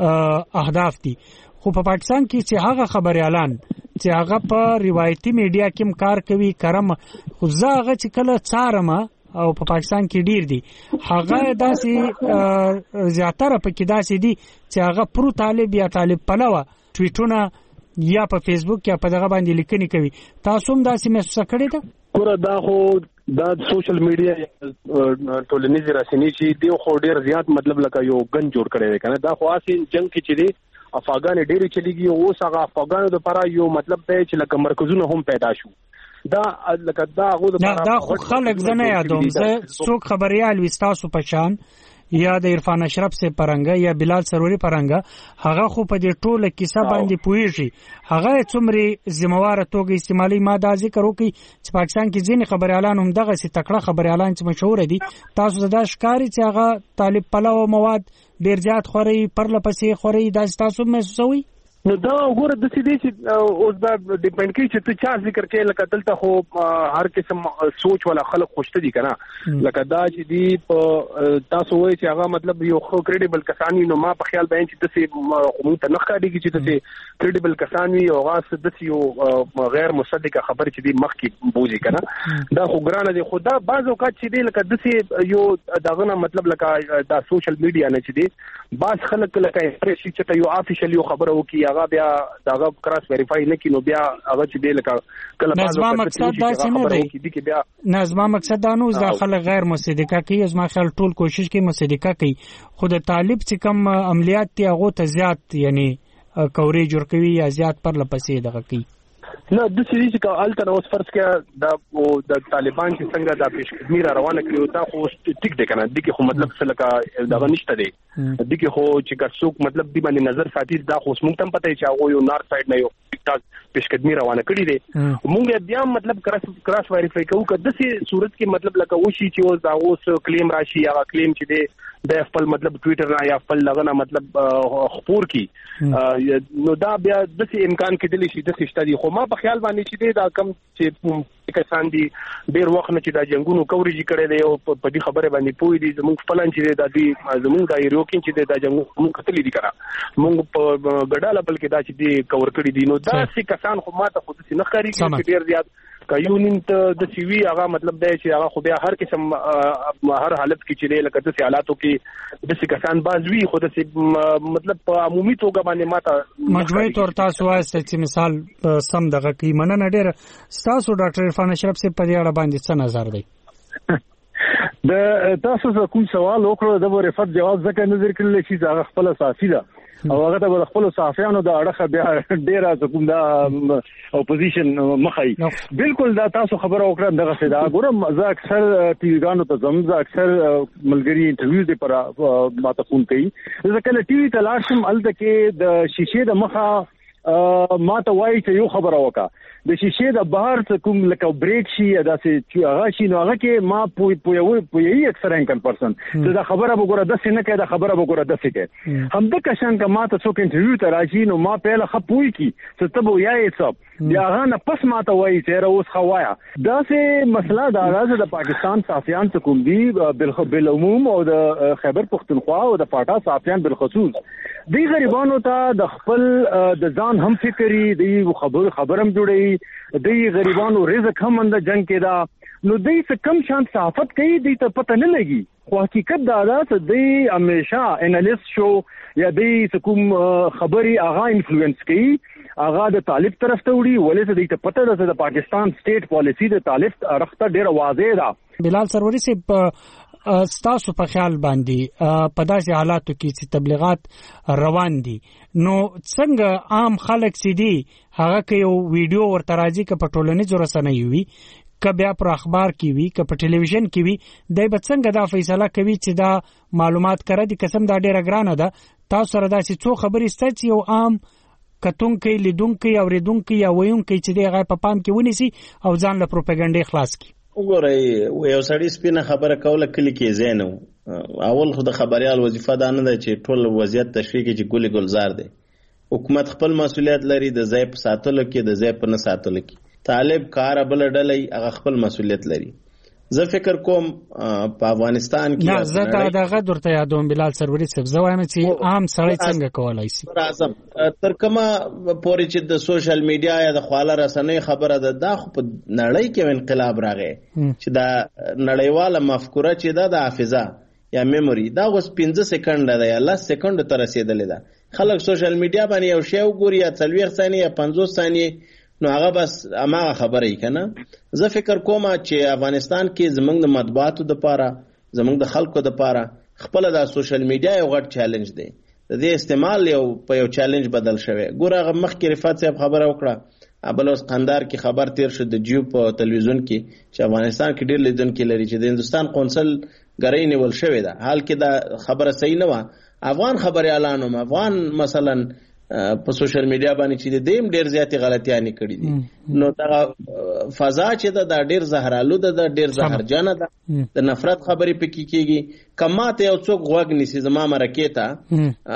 اهداف دي. خو په پاکستان کې چې هغه خبريالان چې هغه په روایتي میډیا کې کار کوي کرم، خو زه هغه چې کله څارم او په پاکستان کې ډیر دي، هغه داسې زیاتره پکې داسې دي چې هغه پرو طالب یا طالب پلوه ټویټونه یا په فیسبوک یا په دغه باندې لیکنې کوي. تاسو هم داسې محسوسه کړې ده؟ ګوره دا خو دا سوشل میډیا ټولنیزې رسنۍ چې دی خو ډېر زیات مطلب لکه یو ګن جوړ کړی دی که نه. دا خو هسې جنګ کې چې دی افغانې ډېرې چلیږي، اوس هغه افغانو دپاره یو مطلب دی چې لکه مرکزونه هم پیدا شو. دا لکه دا هغو دپاره دا خو خلک زه نه یادوم، زه څوک خبریال وي ستاسو په شان یا د عرفان اشرف سے پرنګه یا بلال سروري پرنګه، هغه خو په دې ټوله کیسه باندې پوهیږي، هغه څومره ذمہوار توګه استعمالي. ما دا ذکر وکي چې پاکستان کې ځینې خبريالان هم دغه سي تکړه خبريالان چې مشهور دي، تاسو دا ښکاری چې هغه طالب پلو مواد ډیر زیات خوري، پرله پسې خوري، دا تاسو محسوسوي؟ نو دا وګوره د سې دې چې اوس دا ډیپند کوي چې ته چا ذکر کې لکه دلته خو هر قسم سوچ ولا خلک خوشته دي کنه لکه دا چې دی په تاسو وایي چې هغه مطلب یو خو کریډیبل کسانی نو ما په خیال باندې چې تاسو مو ته نه ښکاري چې تاسو کریډیبل کسانی او غاص د یو غیر مصدقه خبر چې دی مخ کې بوزي کنه دا خو ګرانه دي خدا بعض اوقات چې دی لکه د یو داغه مطلب لکه دا سوشل میډیا نه چې دی بعض خلک لکه چې یو افیشل یو خبره وکي هغه بیا داغه کراس ویریفای نه کینو بیا هغه چې دی لکه کله نظم مقصد دا څه نه دی نظم مقصد دا نو داخله غیر مصدقه کوي زما خیال ټول کوشش کوي مصدقه کوي خود طالب چې کم عملیات تی هغه ته زیات یعنی کوري جوړ کوي یا زیات پر لپسې دغه کوي نه د سې چې الته اوس فرض کې د طالبان چې څنګه د پیشقدمي را روانه کړو دا خو ټیک دی کنه د کې خو مطلب څه لکه دا نشته دی د کې خو چې ګرڅوک مطلب دی باندې نظر ساتي دا خو موږ تم پته چې هغه یو نارث سایډ نه یو ټیک ټاک پیشقدمي روانه کړی دی موږ بیا مطلب کراس ویریفای کوو که د سې صورت کې مطلب لکه وشي چې اوس دا اوس کلیم راشي هغه کلیم چې دی د خپل مطلب ټویټر نه یا خپل لغنه مطلب خبر کی نو دا بیا د سې امکان کې دلی شي د سشته دي خو ما په خیال باندې چې دا کم چې کسان دي ډیر وخت نه چې دا جنگونو کوریج کړي دی او په دې خبره باندې پوي دي زموږ خپلان چې دا دي زموږ د ایروکین چې دا جنگونو موږ کتلې دي کړه موږ په ګډاله بل کې دا چې دي کور کړی دي نو دا چې کسان خو ما ته خود سي نه خاري چې ډیر زیات کایونین ته د سی وی هغه مطلب دی چې هغه خو بیا هر قسم هر حالت کې چې لکه د حالاتو کې د څه کسان بازوي خو د مطلب په عمومي توګه باندې ماته مجموعي تور تاسو وایي چې مثال سم دغه کې مننه ډیر تاسو ډاکټر عرفان اشرف سے په دې اړه باندې څه نظر دی د تاسو کوم سوال وکړو د ورفت جواب ځکه نظر کړل چې هغه خپل اساسي ده او هغه ته خپل صحافیانو د اړه بیا ډیره کوم دا اپوزیشن مخای بالکل دا تاسو خبره وکړه دغه څه دا ګورم زه اکثر ټي وی غانو ته زم زه اکثر ملګری انټرویو دې پر ماته فون کوي زه کله ټي وی ته لاړ شم الته کې د شیشې د مخه ماته وایي چې یو خبره وکړه د شیشې د بهر څخه کوم لکه بریک شي یا داسې چې هغه شي نو هغه کې ما پوي اکثر انکل پرسن دا خبره وګوره د سینه کې دا خبره وګوره د سکه هم د کشان کا ما ته څوک انټرویو ته راشي نو ما په لخ پوي کی چې تبو یا حساب یا هغه نه پس ما ته وایي چې اوس خوایا دا سه مسله دا راځي د پاکستان صحافیان څخه کوم دی بالعموم او د خیبر پختونخوا او د فاټا صحافیان بالخصوص دی غریبانو ته د خپل د ځان هم فکری دی خبرم جوړي دی غریبانو رزق هم اند جنگ کې دا نو دی څه کم شان صحافت کوي دی ته پته نه لګي خو حقیقت دا ده چې دی همیشه انالیست شو یا دی کوم خبري اغا انفلوئنس کوي اغا د طالب طرف ته وړي ولې ته دی ته پته ده د پاکستان سټیټ پالیسی د طالب رخته ډیر واضح ده بلال سروري سے ستاسو په خیال باندې په داسې حالاتو کې چې تبلیغات روان دي نو څنګه عام خلک سي دي هغه کې یو ویډیو ورته راځي که په ټولنیزو رسنیو وي که بیا پر اخبار کې وي که په ټلویزیون کې وي دای به څنګه دا فیصله کوي چې دا معلومات کړه دي قسم دا ډیره ګرانه ده تاسو سره داسې څو خبرې شته چې یو عام کتونکي لیدونکي اوریدونکي یا ویونکي چې دی هغه په پام کې ونیسي او ځان له پروپاګاندا خلاص کړي وګورئ یو سړی سپینه خبره کوله کلی کې زینو اول خو د خبريال وظیفه دا نه ده چې ټول وضعیت تشریح کې چې ګولې ګلزار دی حکومت خپل مسولیت لري د ځای په ساتلو کې د ځای په نه ساتلو کې طالب کار بل ډلې هغه خپل مسولیت لري زه فکر کوم په افغانستان کې نه زه دا غد ورته یادوم بلال سروري صاحب زه وایم چې عام سړی څنګه کولای شي راځم تر کومه پورې چې د سوشل میډیا یا د خواله رسنۍ خبره ده دا خو په نړۍ کې انقلاب راغی چې دا نړیواله مفکوره چې دا د حافظه یا میموري دا اوس 15 سکند ده یا 10 سکند ته رسیدلې ده خلک سوشل میډیا باندې یو شی وګوري یا 40 ثانیه یا 50 ثانیه نو هغه بس اماغه خبره ای کنه زه فکر کوم چې افغانستان کې زمونږ د مطبوعاتو د پاره زمونږ د خلکو د پاره خپل د سوشل میډیا یو غټ چیلنج دی د دې استعمال یو په یو چیلنج بدل شوی ګوره هغه مخکې رفات صاحب خبره وکړه ابل اوس قندار کې خبر تیر شو د جیو په تلویزیون کې چې افغانستان کې ډېر لیدونکي لري چې د هندستان قونسل غړی نیول شوی ده حال کې دا خبره صحیح نه و افغان خبريالانو افغان مثلا په سوشل میډیا باندې چې دیم ډیر زیاتې غلطیانې کړې دي نو دا فضا چې دا ډیر زهرالو ده ډیر زهرجن ده د نفرت خبرې پکې کیږي کماته یو څوک غوږ نیسي زما مرکه ته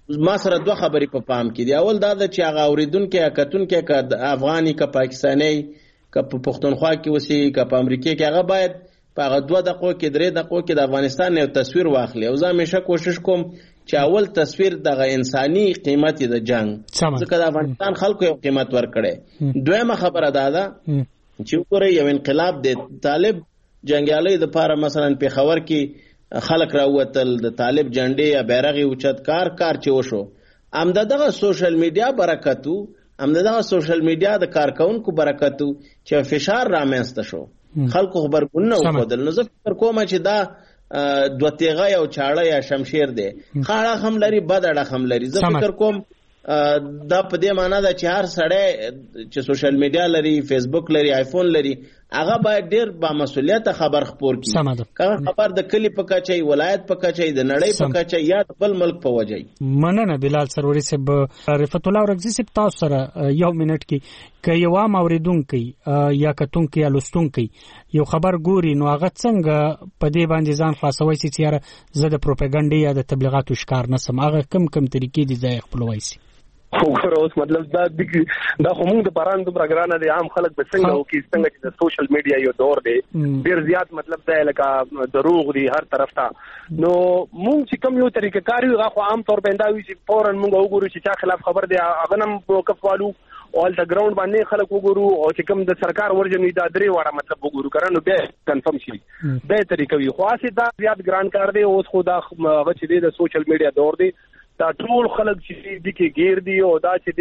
ما سره دوه خبرې په پام کې دي. اول دا چې هغه اوریدونکو یا کتونکو که افغاني که پاکستاني که په پښتونخوا کې اوسي که په امریکا کې، هغه باید په هغه 2 دقیقو کې 3 دقیقو کې د افغانستان یو تصویر واخلي. او زه همیشه کوشش کوم چې اول تصویر دغه انساني قیمت د جنگ، ځکه د افغانستان خلکو یو قیمت ورکړي. دویمه خبره دا ده چې وګورئ یو انقلاب د طالب جنگیالي د پاره مثلا پیښور کې خلک راوتل، د طالب جنډې یا بیرغ اوچت کار چې وشو، دغه سوشل میډیا برکتو، دغه سوشل میډیا د کارکونکو برکتو چې فشار رامنځته شو، خلکو خبرګونونه وکړل. نو زه فکر کوم چې دا دوه تیغه یا چاړه یا شمشیر دی، خاړه هم لري بد اړه هم لري. زه فکر کوم دا په دې معنی ده چې هر سړی چې سوشل میډیا لري، فیسبوک لري، آیفون لري، هغه باید ډیر با مسؤلیت خبر خپور کړي. که خبر د کلی په کچه، ولایت په کچه، د نړۍ په کچه یا د بل ملک په وجه. مننه بلال سروري صاحب. رفعت الله اورغزي صاحب تاسو سره یو منټ کې که یو عام اوریدونکو یا کتونکو یا لوستونکو یو خبر ګوري، نو هغه څنګه په دې باندې ځان خلاصوي چې یاره زه د پروپاګاندا یا د تبلیغاتو شکار نسم؟ هغه کم طریقې دي ځای خپلوي سي. اوس مطلب دا خو موږ د باران دومره ګرانه دي، عام خلک به څنګه وکړي څنګه چې د سوشل میډیا یو دور دی ډیر زیات مطلب دا لکه دروغ دی هر طرف ته. نو موږ چې کوم یو طریقه کار یو خو عام طور باندې وي چې فورن موږ وګورو چې چا خلاف خبر دی هغه نم موقف والو اول د ګراوند باندې خلک وګورو، او چې کوم د سرکار ورجنوي دا درې واره مطلب وګورو کرانو به کنفرم شي. دا طریقه وي خو اسی دا زیات ګران کار دی. اوس خو دا هغه چې د سوشل میډیا دور دی، دا ټول خلک چې د کې غیر دی او دا چې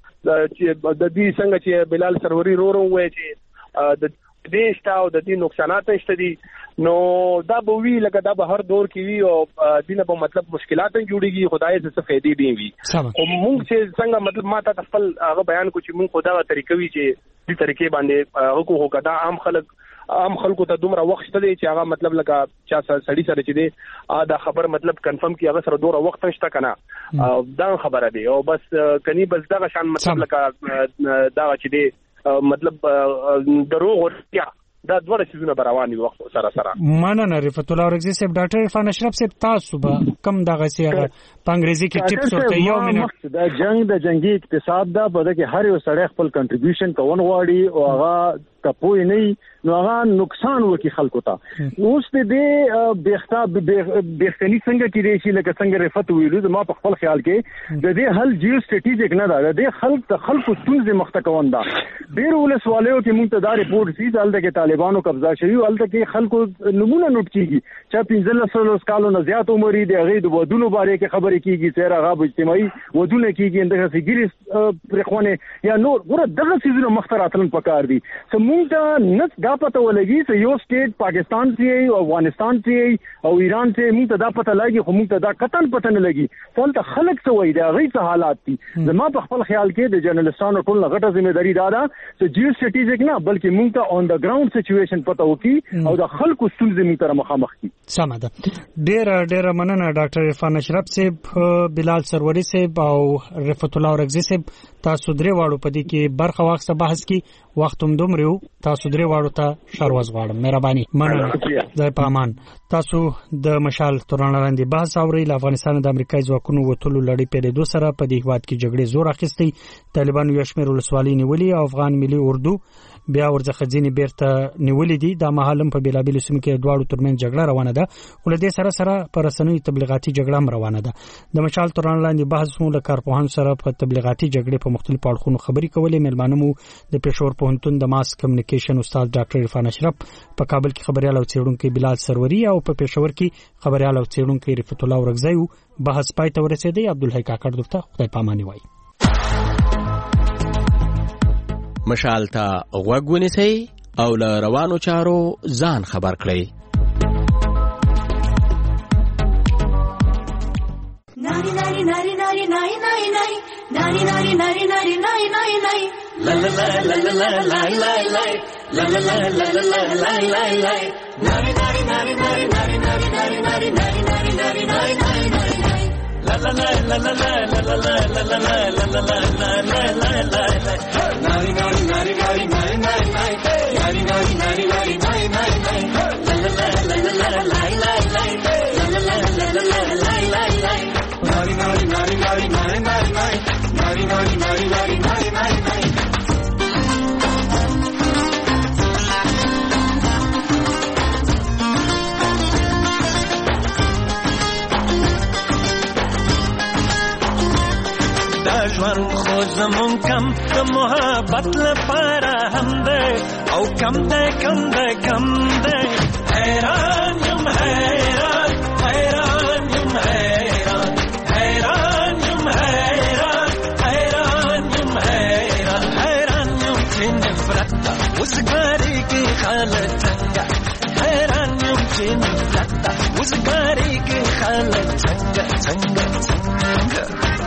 د دې څنګه چې بلال سروري رورو وای چې د دې شته او د دې نقصانات شته دي، نو دا به وی لکه دا به هر دور کې وی او دینه په مطلب مشکلات جوړيږي، خدای څه فائدې دی وی. او موږ چې څنګه مطلب ما ته خپل هغه بیان کو چې موږ خدای طریقې وی چې دې طریقې باندې هغه کو دا عام خلکو ته دومره وخت شته چې هغه مطلب لکه چا سړی سره چې دی دا خبر مطلب کنفرم کی هغه سره دوره وخت نشته کنه، دا خبره دی. او بس کني بس دا شان مطلب لکه دا چې دی مطلب دروغ ورتیا دا دوه سيزونه رواني وخت سره سره. مننه رفعت الله اورغزي صاحب. ډاکټر عرفان اشرف صاحب تاسو به کم دغه سیغه په انګریزي کې ټیپس ورته یو منټ. دا جنگ د جنگي اقتصاد دا په دغه هر یو سړی خپل کنټریبیوشن کوون غواړي او هغه کپوی نه نو هغه نقصان وکي خلکو ته. اوس دې بهختنی څنګه کې شي لکه څنګه رفعت ویلو ما په خپل خیال کې د دې حل جیو سټریټیجیک نه ده، د خلکو ستونزې مخته کوون دا. ډیر ولسوالیو کې مونږ ته دا ریپورت سي دلته کې طالبانو قبضه شوی، ولته کې خلکو نمونه نوٹ کیږي چې 15 کالو نه زیات عمر دي، هغه د ودونو باره کې خبرې کیږي، چې هغه اجتماعي ودونه کیږي، اندغه سګری پرخونه یا نور ګوره دغه سيزونه مختراتن پکار دي. موږ ته نه دا پته ولګي چې یو سټیټ پاکستان سي او افغانستان سي او ایران سي، موږ ته دا پته لګي خو موږ ته دا قطن پته نه لګي څنګه خلک څه وایي دا غي څه حالات دي. زما په خپل خیال کې د جرنالستانو ټول غټه ځمېداري دا ده چې جیو سټریټیجیک نه بلکې موږ ته اون د ګراوند سچويشن پته وکي او د خلکو ستونزې موږ سره مخامخ کی. سم ده. ډېر مننه ډاکټر عرفان اشرف صاحب، بلال سروري صاحب او رفعت الله اورغزي صاحب. تاسو درې واړو په دې کې برخه واخیسته بحث کې، وخت هم دومره تاسو درې واړو ته شارواز غواړم. مهرباني. مننه. ځای په امان. تاسو د مشال توران لاندې بحث اورئ. افغانستان د امریکایي ځواکونو وټولو لړۍ پیلېدو سره په دې هیواد کې جګړې زور اخیستی، طالبانو یو شمېر ولسوالۍ نیولې او افغان ملي اردو بیا ورڅخه ځینې بیرته نیولې دي. دا مهال په بیلابیلو سیمو کې دواړو ترمنځ جګړه روانه ده، ولې سره سره پر رسنیو تبلیغاتي جګړه هم روانه ده. د مشال توران لاندې بحث مو له کارپوهانو سره په تبلیغاتي جګړې په مختلفو اړخونو خبرې کولې. مېلمانه مو د پېښور پوهنتون د ماس کمیونیکیشن استاد ډاکټر عرفان اشرف، په کابل کې خبريال او څېړونکی بلال سروري او په پېښور کې خبريال او څېړونکی رفعت الله اورغزي. بحث پای ته ورسېدی. عبدالحی کاکړ دغه خدای پاماني وای. مشال ته غوږ ونیسئ او له روانو چارو ځان خبر کړئ. ناری ناری ناری ناری ناری ناری ناری ناری ناری ناری ناری ناری ناری لا لا لا لا لا لا لا لا لا لا لا لا لا لا لا لا ناری ناری ناری ناری ناری ناری ناری ناری ناری ناری ناری ناری ناری ناری لا لا لا لا لا لا لا لا لا لا لا لا لا لا لا ناری ناری ناری ناری ناری ناری ناری ناری ناری ناری ناری ناری ناری لا لا لا لا لا لا لا لا لا لا لا لا لا لا لا لا ناری ناری ناری ناری زمون کم د محبت لپاره هم ده او کم ده کم ده کم ده حیران یم حیران حیران یم حیران حیران یم حیران حیران یم حیران حیران یم چې نفرت وزګاری کې خاله څنګه حیران یم چې نفرت وزګاری کې خاله څنګه څنګه څنګه